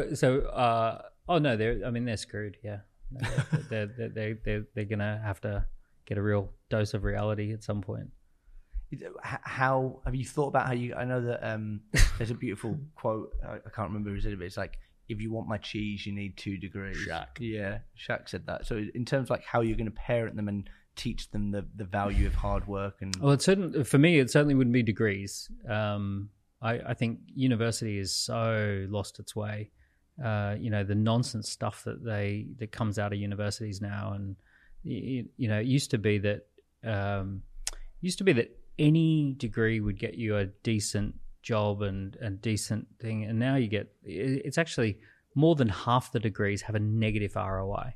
They're screwed. Yeah. They're gonna have to get a real dose of reality at some point. How have you thought about I know that there's a beautiful quote, I can't remember who said it, but it's like, if you want my cheese, you need 2 degrees. Shaq said that. So in terms of like how you're going to parent them and teach them the value of hard work, and for me it certainly wouldn't be degrees. I think university is so lost its way. The nonsense stuff that comes out of universities now, and it used to be that any degree would get you a decent job and a decent thing, and now it's actually more than half the degrees have a negative ROI.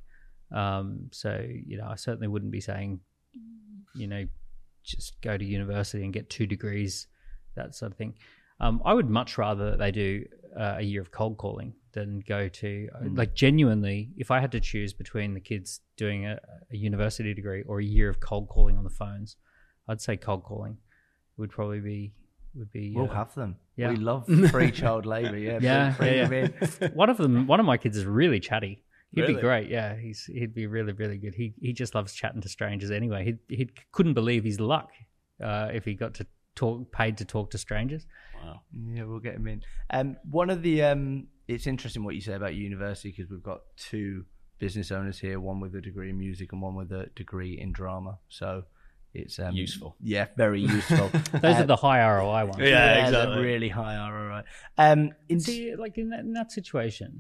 I certainly wouldn't be saying just go to university and get 2 degrees, that sort of thing. I would much rather that they do a year of cold calling than go to like genuinely. If I had to choose between the kids doing a university degree or a year of cold calling on the phones, I'd say cold calling would probably be. We'll have them. Yeah. We love free child labor. Yeah. Yeah. One of my kids is really chatty. He'd Really? be great. Yeah, he'd be really, really good. He just loves chatting to strangers anyway. He couldn't believe his luck if he got to paid to talk to strangers. Wow. Yeah, we'll get him in. One of the it's interesting what you say about university, because we've got two business owners here, one with a degree in music and one with a degree in drama. So it's Useful. Yeah, very useful. Those are the high ROI ones. Yeah, they're exactly. really high ROI. See, like in that situation,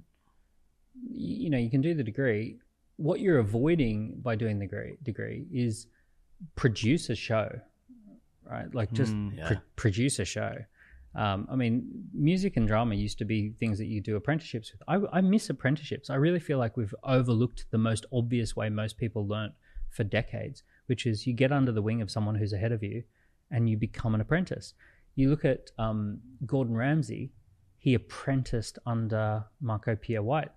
you know, you can do the degree. What you're avoiding by doing the degree is produce a show, right? Like just produce a show. I mean, music and drama used to be things that you do apprenticeships with. I miss apprenticeships. I really feel like we've overlooked the most obvious way most people learnt for decades, which is you get under the wing of someone who's ahead of you and you become an apprentice. You look at Gordon Ramsay, he apprenticed under Marco Pierre White.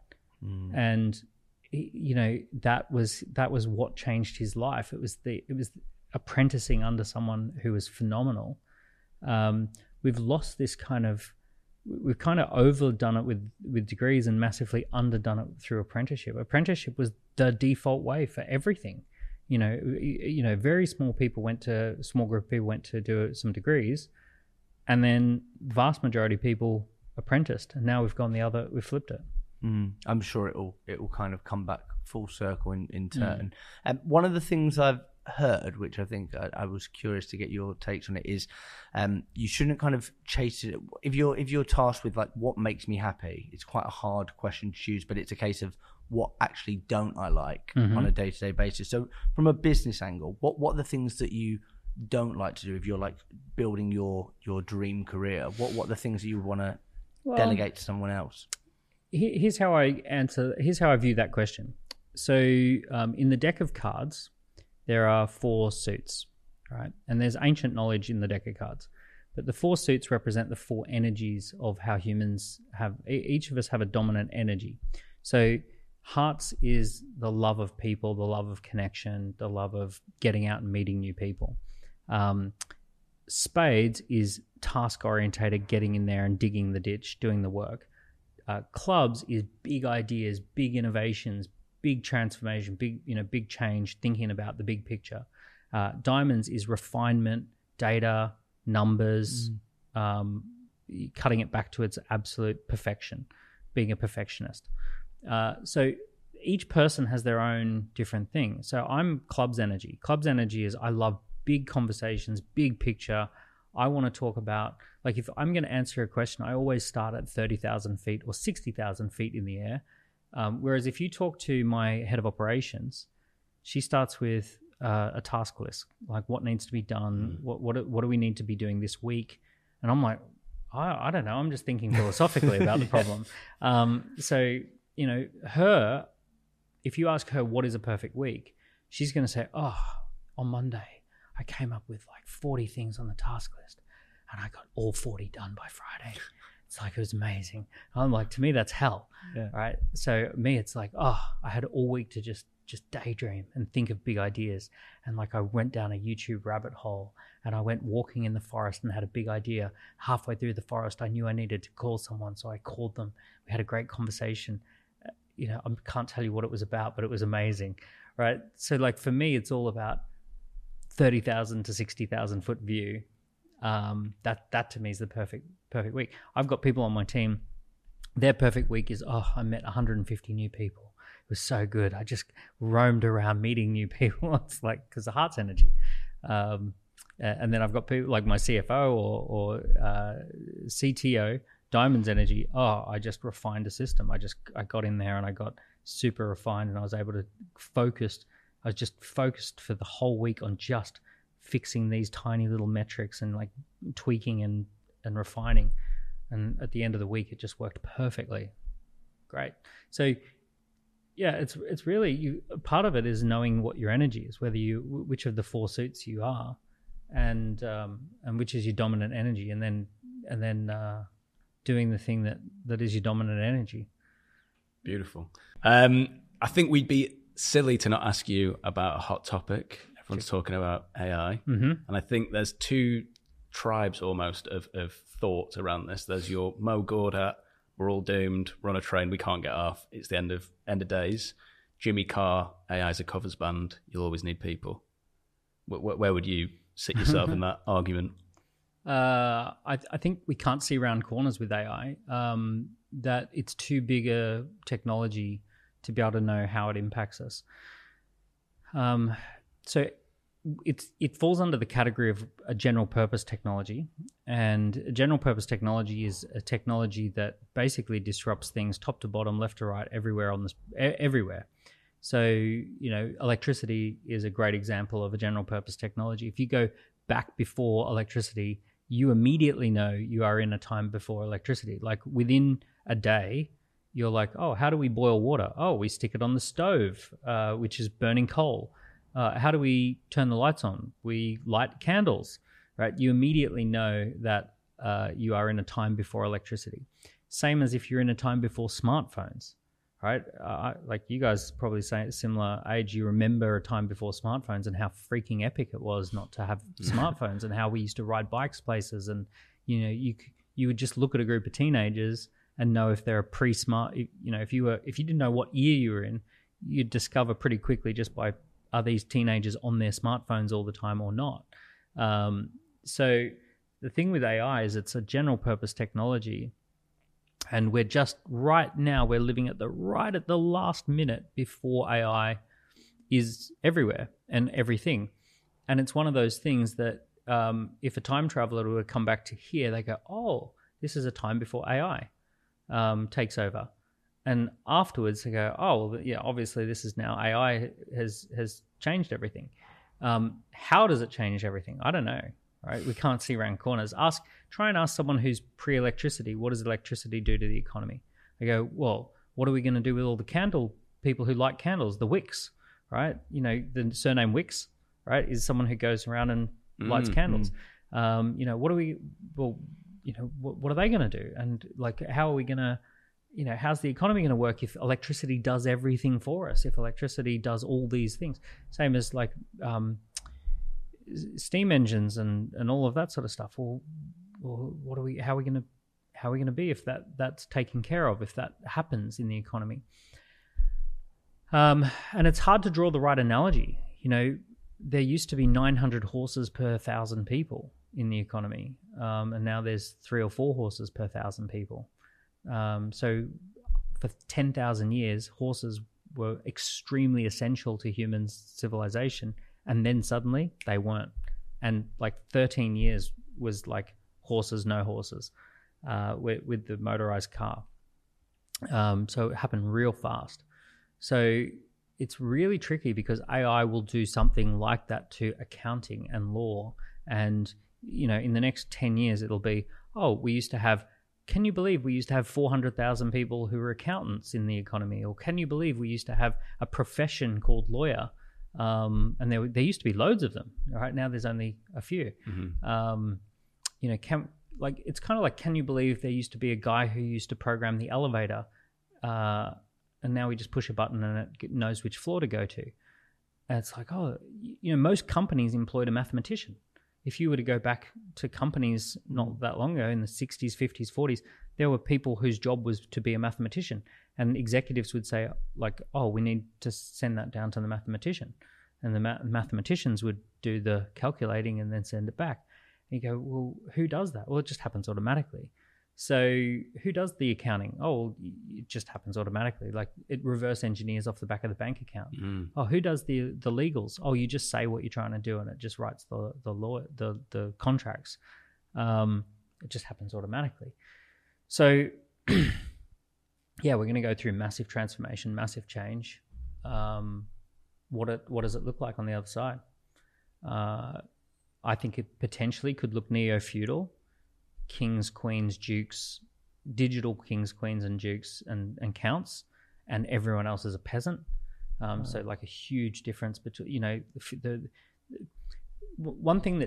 And you know, that was what changed his life. It was apprenticing under someone who was phenomenal. We've lost this we've kind of overdone it with degrees and massively underdone it through apprenticeship. Apprenticeship was the default way for everything. You know, very small group of people went to do some degrees, and then vast majority of people apprenticed, and now we've flipped it. I'm sure it will kind of come back full circle in turn. One of the things I've heard, which I think I was curious to get your takes on it, is you shouldn't kind of chase it. If you're tasked with like what makes me happy, it's quite a hard question to choose, but it's a case of what actually don't I like on a day-to-day basis. So from a business angle, what are the things that you don't like to do if you're like building your dream career? What are the things that you want to delegate to someone else? Here's how I view that question. So in the deck of cards, there are 4 suits, right? And there's ancient knowledge in the deck of cards. But the 4 suits represent the 4 energies of how humans have. Each of us have a dominant energy. So hearts is the love of people, the love of connection, the love of getting out and meeting new people. Spades is task-orientated, getting in there and digging the ditch, doing the work. Clubs is big ideas, big innovations, big transformation, big change, thinking about the big picture. Diamonds is refinement, data, numbers, cutting it back to its absolute perfection, being a perfectionist. So each person has their own different thing. So I'm clubs energy. Clubs energy is I love big conversations, big picture. I want to talk about, like, if I'm going to answer a question, I always start at 30,000 feet or 60,000 feet in the air. Whereas if you talk to my head of operations, she starts with a task list, like what needs to be done, what do we need to be doing this week? And I'm like, I don't know. I'm just thinking philosophically about the problem. So, you know, if you ask her what is a perfect week, she's going to say, on Monday, I came up with like 40 things on the task list and I got all 40 done by Friday. It's like, it was amazing. I'm like, to me, that's hell, right? So me, it's like, I had all week to just daydream and think of big ideas. And like, I went down a YouTube rabbit hole and I went walking in the forest and had a big idea. Halfway through the forest, I knew I needed to call someone. So I called them. We had a great conversation. You know, I can't tell you what it was about, but it was amazing, right? So like, for me, it's all about 30,000 to 60,000 foot view. That to me is the perfect week. I've got people on my team. Their perfect week is, I met 150 new people. It was so good. I just roamed around meeting new people. It's like, because the heart's energy. And then I've got people like my CFO or CTO, Diamond's energy. I just refined a system. I got in there and I got super refined and I was able to I was just focused for the whole week on just fixing these tiny little metrics and like tweaking and refining. And at the end of the week, it just worked perfectly. Great. So yeah, it's really part of it is knowing what your energy is, which of the 4 suits you are, and which is your dominant energy, and then and then doing the thing that is your dominant energy. Beautiful. I think we'd be silly to not ask you about a hot topic. Everyone's talking about AI. Mm-hmm. And I think there's two tribes almost of thought around this. There's your Mo Gawdat, we're all doomed, we're on a train, we can't get off, it's the end of days. Jimmy Carr, AI's a covers band, you'll always need people. Where would you sit yourself in that argument? I think we can't see around corners with AI. That it's too big a technology to be able to know how it impacts us. So it falls under the category of a general purpose technology, and a general purpose technology is a technology that basically disrupts things top to bottom, left to right, everywhere everywhere. So, electricity is a great example of a general purpose technology. If you go back before electricity, you immediately know you are in a time before electricity. Like within a day, you're like, oh, how do we boil water? Oh, we stick it on the stove, which is burning coal. How do we turn the lights on? We light candles, right? You immediately know that you are in a time before electricity. Same as if you're in a time before smartphones, right? Like you guys probably say at a similar age, you remember a time before smartphones and how freaking epic it was not to have smartphones, and how we used to ride bikes places. And, you would just look at a group of teenagers and know if they're a pre-smart, if you didn't know what year you were in, you'd discover pretty quickly just by, are these teenagers on their smartphones all the time or not? So the thing with AI is it's a general purpose technology, and we're just right now, we're living at the last minute before AI is everywhere and everything. And it's one of those things that if a time traveler were to come back to here, they go, oh, this is a time before AI takes over. And afterwards they go, oh, well, yeah, obviously this is now AI has changed everything. How does it change everything? I don't know, right? We can't see around corners. Try and ask someone who's pre-electricity, what does electricity do to the economy? They go, well, what are we going to do with all the candle people who light candles, the Wicks, right? The surname Wicks, right, is someone who goes around and lights candles. What are they going to do? And like, how are we going to, how's the economy going to work if electricity does everything for us? If electricity does all these things, same as like steam engines and all of that sort of stuff. Well, how are we going to be if that's taken care of, if that happens in the economy? And it's hard to draw the right analogy. There used to be 900 horses per 1,000 people in the economy, and now there's 3 or 4 horses per 1,000 people. So for 10,000 years, horses were extremely essential to human civilization, and then suddenly they weren't. And like 13 years was like horses, no horses, with the motorized car. So it happened real fast. So it's really tricky because AI will do something like that to accounting and law. And, in the next 10 years, it'll be, can you believe we used to have 400,000 people who were accountants in the economy? Or can you believe we used to have a profession called lawyer? And there used to be loads of them. Right now, there's only a few. Mm-hmm. It's kind of like, can you believe there used to be a guy who used to program the elevator, and now we just push a button and it knows which floor to go to? And it's like, most companies employed a mathematician. If you were to go back to companies not that long ago, in the 60s, 50s, 40s, there were people whose job was to be a mathematician. And executives would say, like, oh, we need to send that down to the mathematician. And the mathematicians would do the calculating and then send it back. And you go, well, who does that? Well, it just happens automatically. So who does the accounting? Oh, it just happens automatically. Like it reverse engineers off the back of the bank account. Oh, who does the legals? Oh, you just say what you're trying to do and it just writes the law, the contracts. It just happens automatically. So yeah, we're going to go through massive transformation, massive change. What does it look like on the other side? I think it potentially could look neo-feudal. Kings, queens, dukes, digital kings, queens, and dukes and counts, and everyone else is a peasant. So like a huge difference between, the one thing that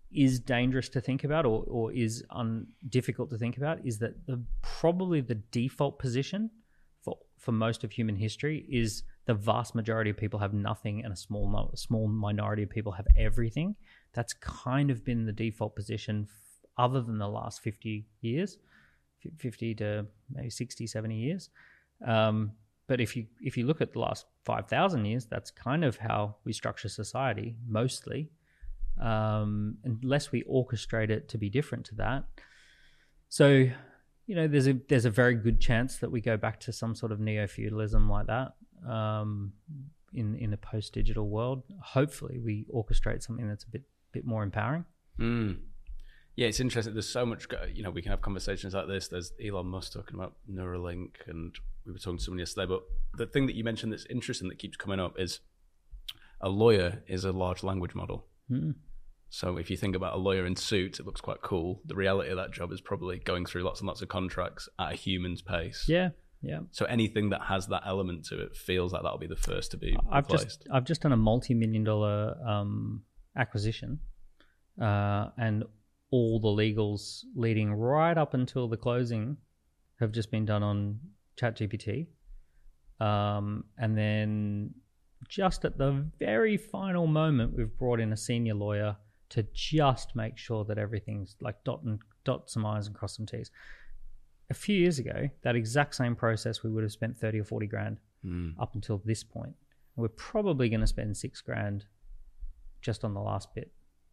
is dangerous to think about, or is difficult to think about, is that probably the default position for most of human history is the vast majority of people have nothing and a small minority of people have everything. That's kind of been the default position other than the last 50 years, 50 to maybe 60, 70 years. But if you look at the last 5,000 years, that's kind of how we structure society mostly, unless we orchestrate it to be different to that. So, there's a very good chance that we go back to some sort of neo-feudalism like that in a post-digital world. Hopefully, we orchestrate something that's a bit more empowering. Yeah, it's interesting. There's so much, we can have conversations like this. There's Elon Musk talking about Neuralink, and we were talking to someone yesterday. But the thing that you mentioned that's interesting that keeps coming up is a lawyer is a large language model. So if you think about a lawyer in suits, it looks quite cool. The reality of that job is probably going through lots and lots of contracts at a human's pace. Yeah. So anything that has that element to it feels like that'll be the first to be replaced. I've just done a multi-million-dollar acquisition, and all the legals leading right up until the closing have just been done on ChatGPT. And then just at the very final moment, we've brought in a senior lawyer to just make sure that everything's like dot some I's and cross some T's. A few years ago, that exact same process, we would have spent 30 or 40 grand up until this point. We're probably going to spend $6,000 just on the last bit.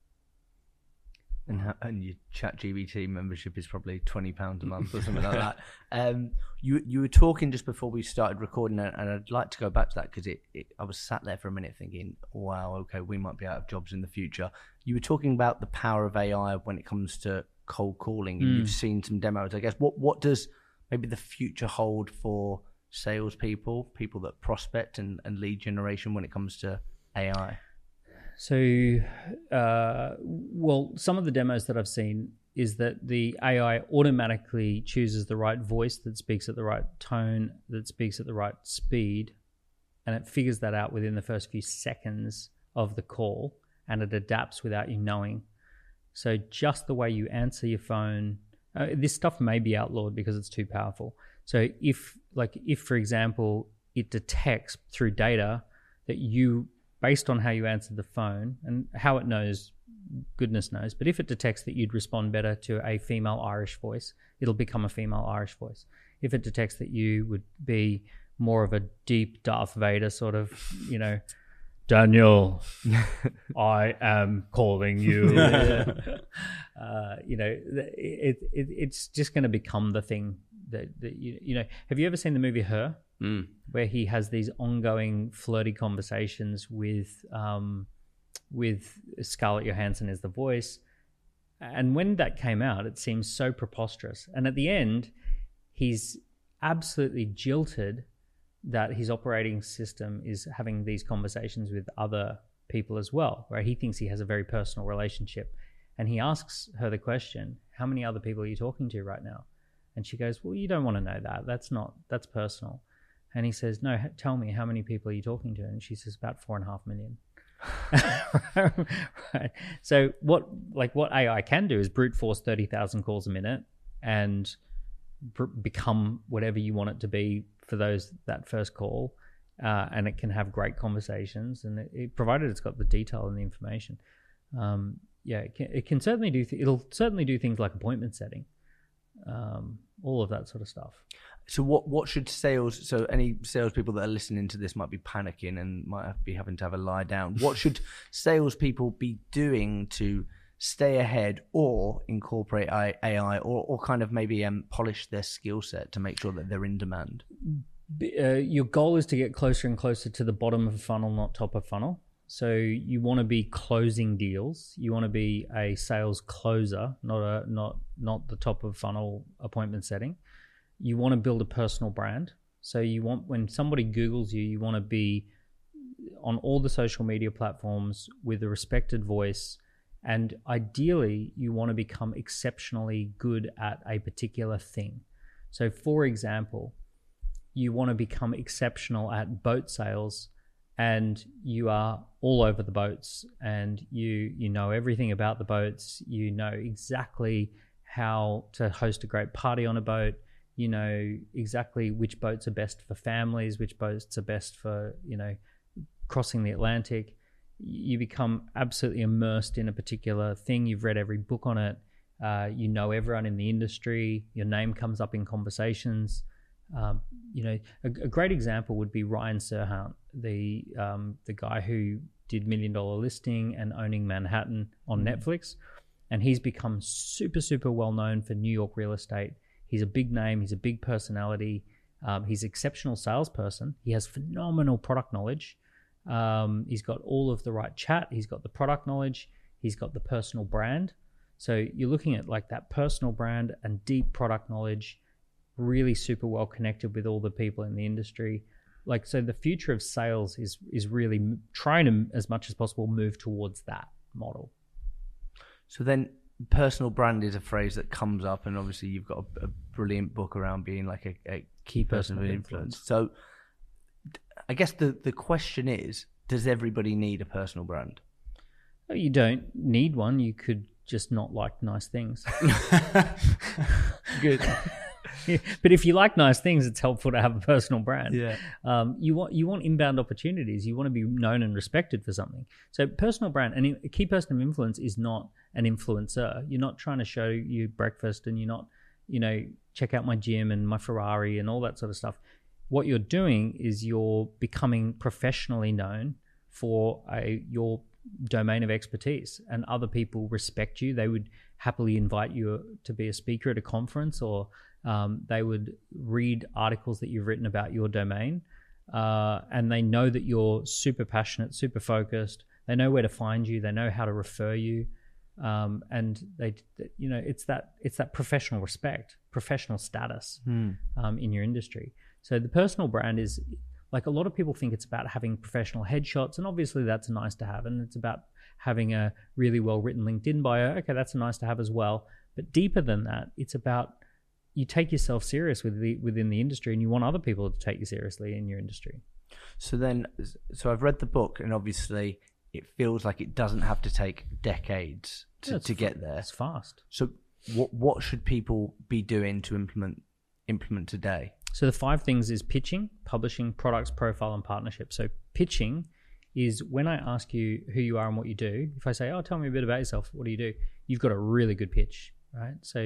And your ChatGPT membership is probably £20 a month or something like that. You were talking just before we started recording, and I'd like to go back to that because I was sat there for a minute thinking, wow, okay, we might be out of jobs in the future. You were talking about the power of AI when it comes to cold calling, and you've seen some demos. I guess what does maybe the future hold for salespeople, people that prospect and lead generation when it comes to AI? So, some of the demos that I've seen is that the AI automatically chooses the right voice that speaks at the right tone, that speaks at the right speed, and it figures that out within the first few seconds of the call, and it adapts without you knowing. So just the way you answer your phone, this stuff may be outlawed because it's too powerful. So if for example, it detects through data that you, based on how you answered the phone and how it knows, goodness knows, but if it detects that you'd respond better to a female Irish voice, it'll become a female Irish voice. If it detects that you would be more of a deep Darth Vader sort of, Daniel, I am calling you. It's just going to become the thing that Have you ever seen the movie Her? Where he has these ongoing flirty conversations with Scarlett Johansson as the voice. And when that came out, it seems so preposterous. And at the end, he's absolutely jilted that his operating system is having these conversations with other people as well, where he thinks he has a very personal relationship. And he asks her the question, how many other people are you talking to right now? And she goes, well, you don't want to know that. That's personal. And he says, no, tell me, how many people are you talking to? And she says, about 4.5 million. Right. So what AI can do is brute force 30,000 calls a minute and become whatever you want it to be for that first call, and it can have great conversations, and provided it's got the detail and the information. It can certainly do. It'll certainly do things like appointment setting, all of that sort of stuff. So what should sales? So any salespeople that are listening to this might be panicking and might be having to have a lie down. What should salespeople be doing to stay ahead or incorporate AI or kind of maybe polish their skill set to make sure that they're in demand? Your goal is to get closer and closer to the bottom of the funnel, not top of funnel. So you want to be closing deals. You want to be a sales closer, not the top of funnel appointment setting. You want to build a personal brand. So you want, when somebody Googles you, you want to be on all the social media platforms with a respected voice. And ideally, you want to become exceptionally good at a particular thing. So for example, you want to become exceptional at boat sales and you are all over the boats, and you know everything about the boats. You know exactly how to host a great party on a boat. You know exactly which boats are best for families, which boats are best for, crossing the Atlantic. You become absolutely immersed in a particular thing. You've read every book on it. You know everyone in the industry. Your name comes up in conversations. A great example would be Ryan Serhant, the guy who did $1 Million Listing and Owning Manhattan on Netflix, and he's become super, super well known for New York real estate. He's a big name. He's a big personality. He's an exceptional salesperson. He has phenomenal product knowledge. He's got all of the right chat. He's got the product knowledge. He's got the personal brand. So you're looking at like that personal brand and deep product knowledge, really super well connected with all the people in the industry. Like, so the future of sales is really trying to, as much as possible, move towards that model. So then personal brand is a phrase that comes up, and obviously you've got a brilliant book around being like a key person of influence. So I guess the question is, does everybody need a personal brand? You don't need one. You could just not like nice things. Good. But if you like nice things, it's helpful to have a personal brand. Yeah. You want inbound opportunities. You want to be known and respected for something. So personal brand, and a key person of influence is not an influencer. You're not trying to show you breakfast, and you're not, check out my gym and my Ferrari and all that sort of stuff. What you're doing is you're becoming professionally known for your domain of expertise, and other people respect you. They would happily invite you to be a speaker at a conference, or they would read articles that you've written about your domain, and they know that you're super passionate, super focused. They know where to find you. They know how to refer you, and it's that professional respect, professional status in your industry. So the personal brand is, like, a lot of people think it's about having professional headshots, and obviously that's nice to have, and it's about having a really well-written LinkedIn bio. Okay, that's nice to have as well. But deeper than that, it's about you take yourself serious within the industry, and you want other people to take you seriously in your industry. So I've read the book, and obviously it feels like it doesn't have to take decades to get there. It's fast. So what should people be doing to implement today? So the 5 things is pitching, publishing, products, profile, and partnership. So pitching is when I ask you who you are and what you do. If I say, tell me a bit about yourself, what do you do? You've got a really good pitch, right? So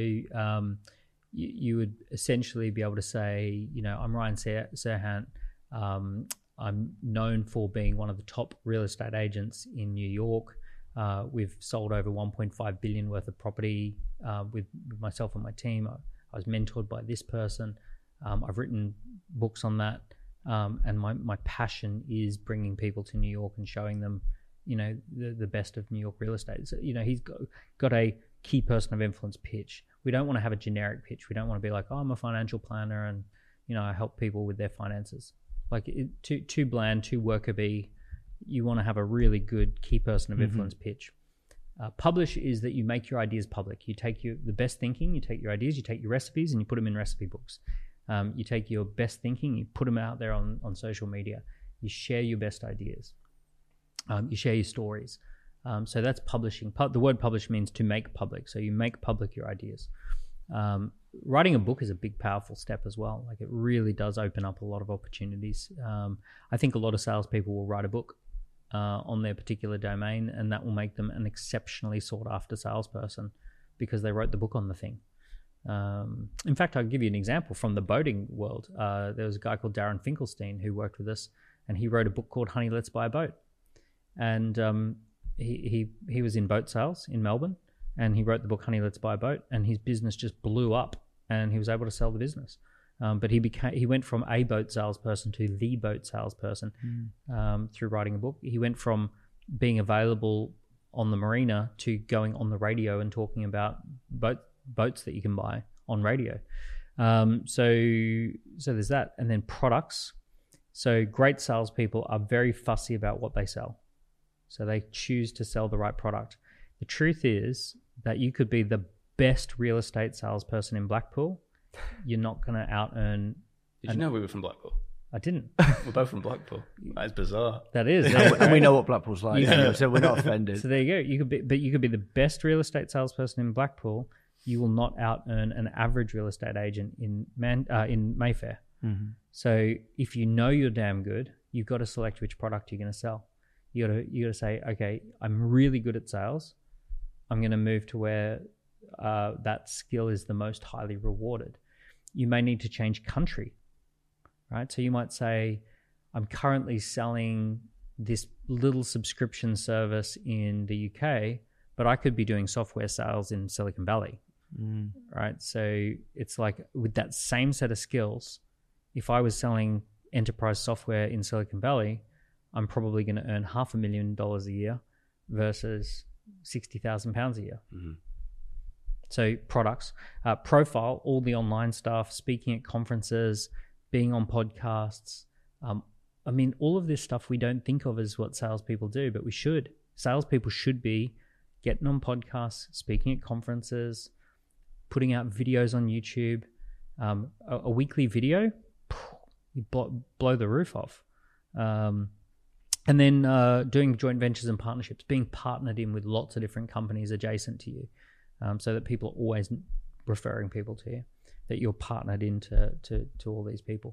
you would essentially be able to say, I'm Ryan Serhant. I'm known for being one of the top real estate agents in New York. We've sold over 1.5 billion worth of property with myself and my team. I was mentored by this person. I've written books on that, and my passion is bringing people to New York and showing them, the best of New York real estate. So, he's got a key person of influence pitch. We don't want to have a generic pitch. We don't want to be like, I'm a financial planner and, I help people with their finances. Like, too bland, too worker bee. You want to have a really good key person of influence pitch. Publish is that you make your ideas public. You take the best thinking, you take your ideas, you take your recipes, and you put them in recipe books. You take your best thinking, you put them out there on social media. You share your best ideas. You share your stories. So that's publishing. The word publish means to make public. So you make public your ideas. Writing a book is a big, powerful step as well. Like, it really does open up a lot of opportunities. I think a lot of salespeople will write a book on their particular domain, and that will make them an exceptionally sought after salesperson because they wrote the book on the thing. In fact, I'll give you an example from the boating world. There was a guy called Darren Finkelstein who worked with us, and he wrote a book called Honey, Let's Buy a Boat. And he was in boat sales in Melbourne, and he wrote the book Honey, Let's Buy a Boat, and his business just blew up, and he was able to sell the business. But he went from a boat salesperson to the boat salesperson through writing a book. He went from being available on the marina to going on the radio and talking about boats that you can buy on radio. So there's that. And then products. So great salespeople are very fussy about what they sell. So they choose to sell the right product. The truth is that you could be the best real estate salesperson in Blackpool. You're not going to out-earn... Did you know we were from Blackpool? I didn't. We're both from Blackpool. That is bizarre. That is. And we know what Blackpool's like, so we're not offended. So there you go. You could be the best real estate salesperson in Blackpool. You will not out earn an average real estate agent in Mayfair. Mm-hmm. So if you know you're damn good, you've got to select which product you're going to sell. You got to say, okay, I'm really good at sales. I'm going to move to where that skill is the most highly rewarded. You may need to change country, right? So you might say, I'm currently selling this little subscription service in the UK, but I could be doing software sales in Silicon Valley, right? So it's like with that same set of skills, if I was selling enterprise software in Silicon Valley, I'm probably going to earn $500,000 a year versus £60,000 a year. Mm-hmm. So products, profile, all the online stuff, speaking at conferences, being on podcasts. I mean, all of this stuff we don't think of as what salespeople do, but we should. Salespeople should be getting on podcasts, speaking at conferences, putting out videos on YouTube. A weekly video, you blow the roof off. And then doing joint ventures and partnerships, being partnered in with lots of different companies adjacent to you, so that people are always referring people to you, that you're partnered into to all these people.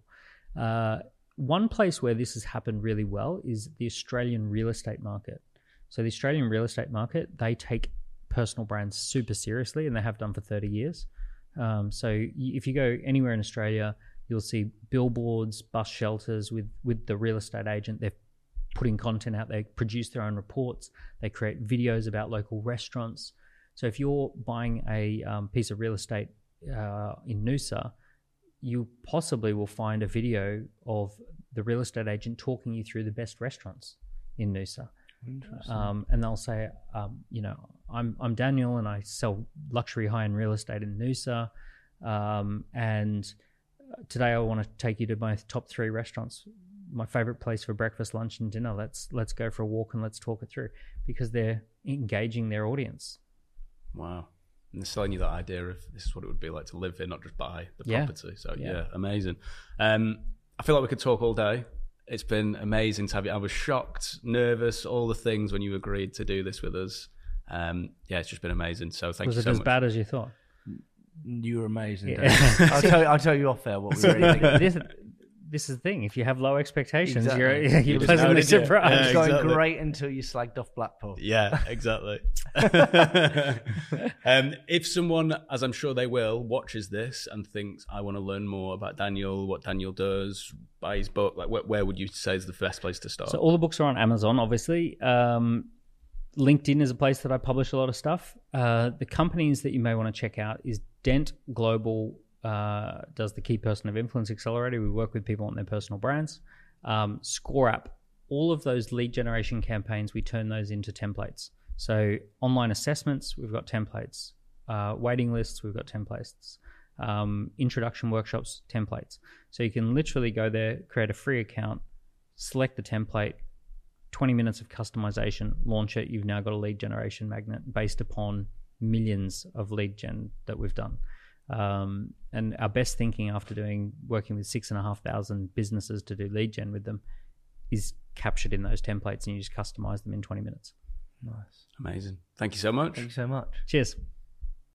One place where this has happened really well is the Australian real estate market. So the Australian real estate market, they take personal brands super seriously, and they have done for 30 years. So if you go anywhere in Australia, you'll see billboards, bus shelters with the real estate agent. They're putting content out. They produce their own reports. They create videos about local restaurants. So if you're buying a piece of real estate in Noosa, you possibly will find a video of the real estate agent talking you through the best restaurants in Noosa. And they'll say, I'm Daniel and I sell luxury high-end real estate in Noosa. And today I want to take you to my top 3 restaurants, my favorite place for breakfast, lunch, and dinner. Let's go for a walk and let's talk it through, because they're engaging their audience. Wow. And they're selling you that idea of this is what it would be like to live here, not just buy the property. So yeah, amazing. I feel like we could talk all day. It's been amazing to have you. I was shocked, nervous, all the things when you agreed to do this with us. It's just been amazing. So thank you so much. Was it as bad as you thought? You were amazing. Yeah. I'll tell you off there what we really think. This is the thing. If you have low expectations, Exactly. you're pleasantly surprised. It's going exactly. great until you slagged off Blackpool. Yeah, exactly. If someone, as I'm sure they will, watches this and thinks, I want to learn more about Daniel, what Daniel does, buy his book, like where would you say is the best place to start? So all the books are on Amazon, obviously. LinkedIn is a place that I publish a lot of stuff. The companies that you may want to check out is Dent Global. Does the Key Person of Influence Accelerator. We work with people on their personal brands. ScoreApp, all of those lead generation campaigns, we turn those into templates. So online assessments, we've got templates. Waiting lists, we've got templates. Introduction workshops, templates. So you can literally go there, create a free account, select the template, 20 minutes of customization, launch it. You've now got a lead generation magnet based upon millions of lead gen that we've done. And our best thinking after working with 6,500 businesses to do lead gen with them is captured in those templates, and you just customize them in 20 minutes. Nice. Amazing. Thank you so much. Thank you so much. Cheers.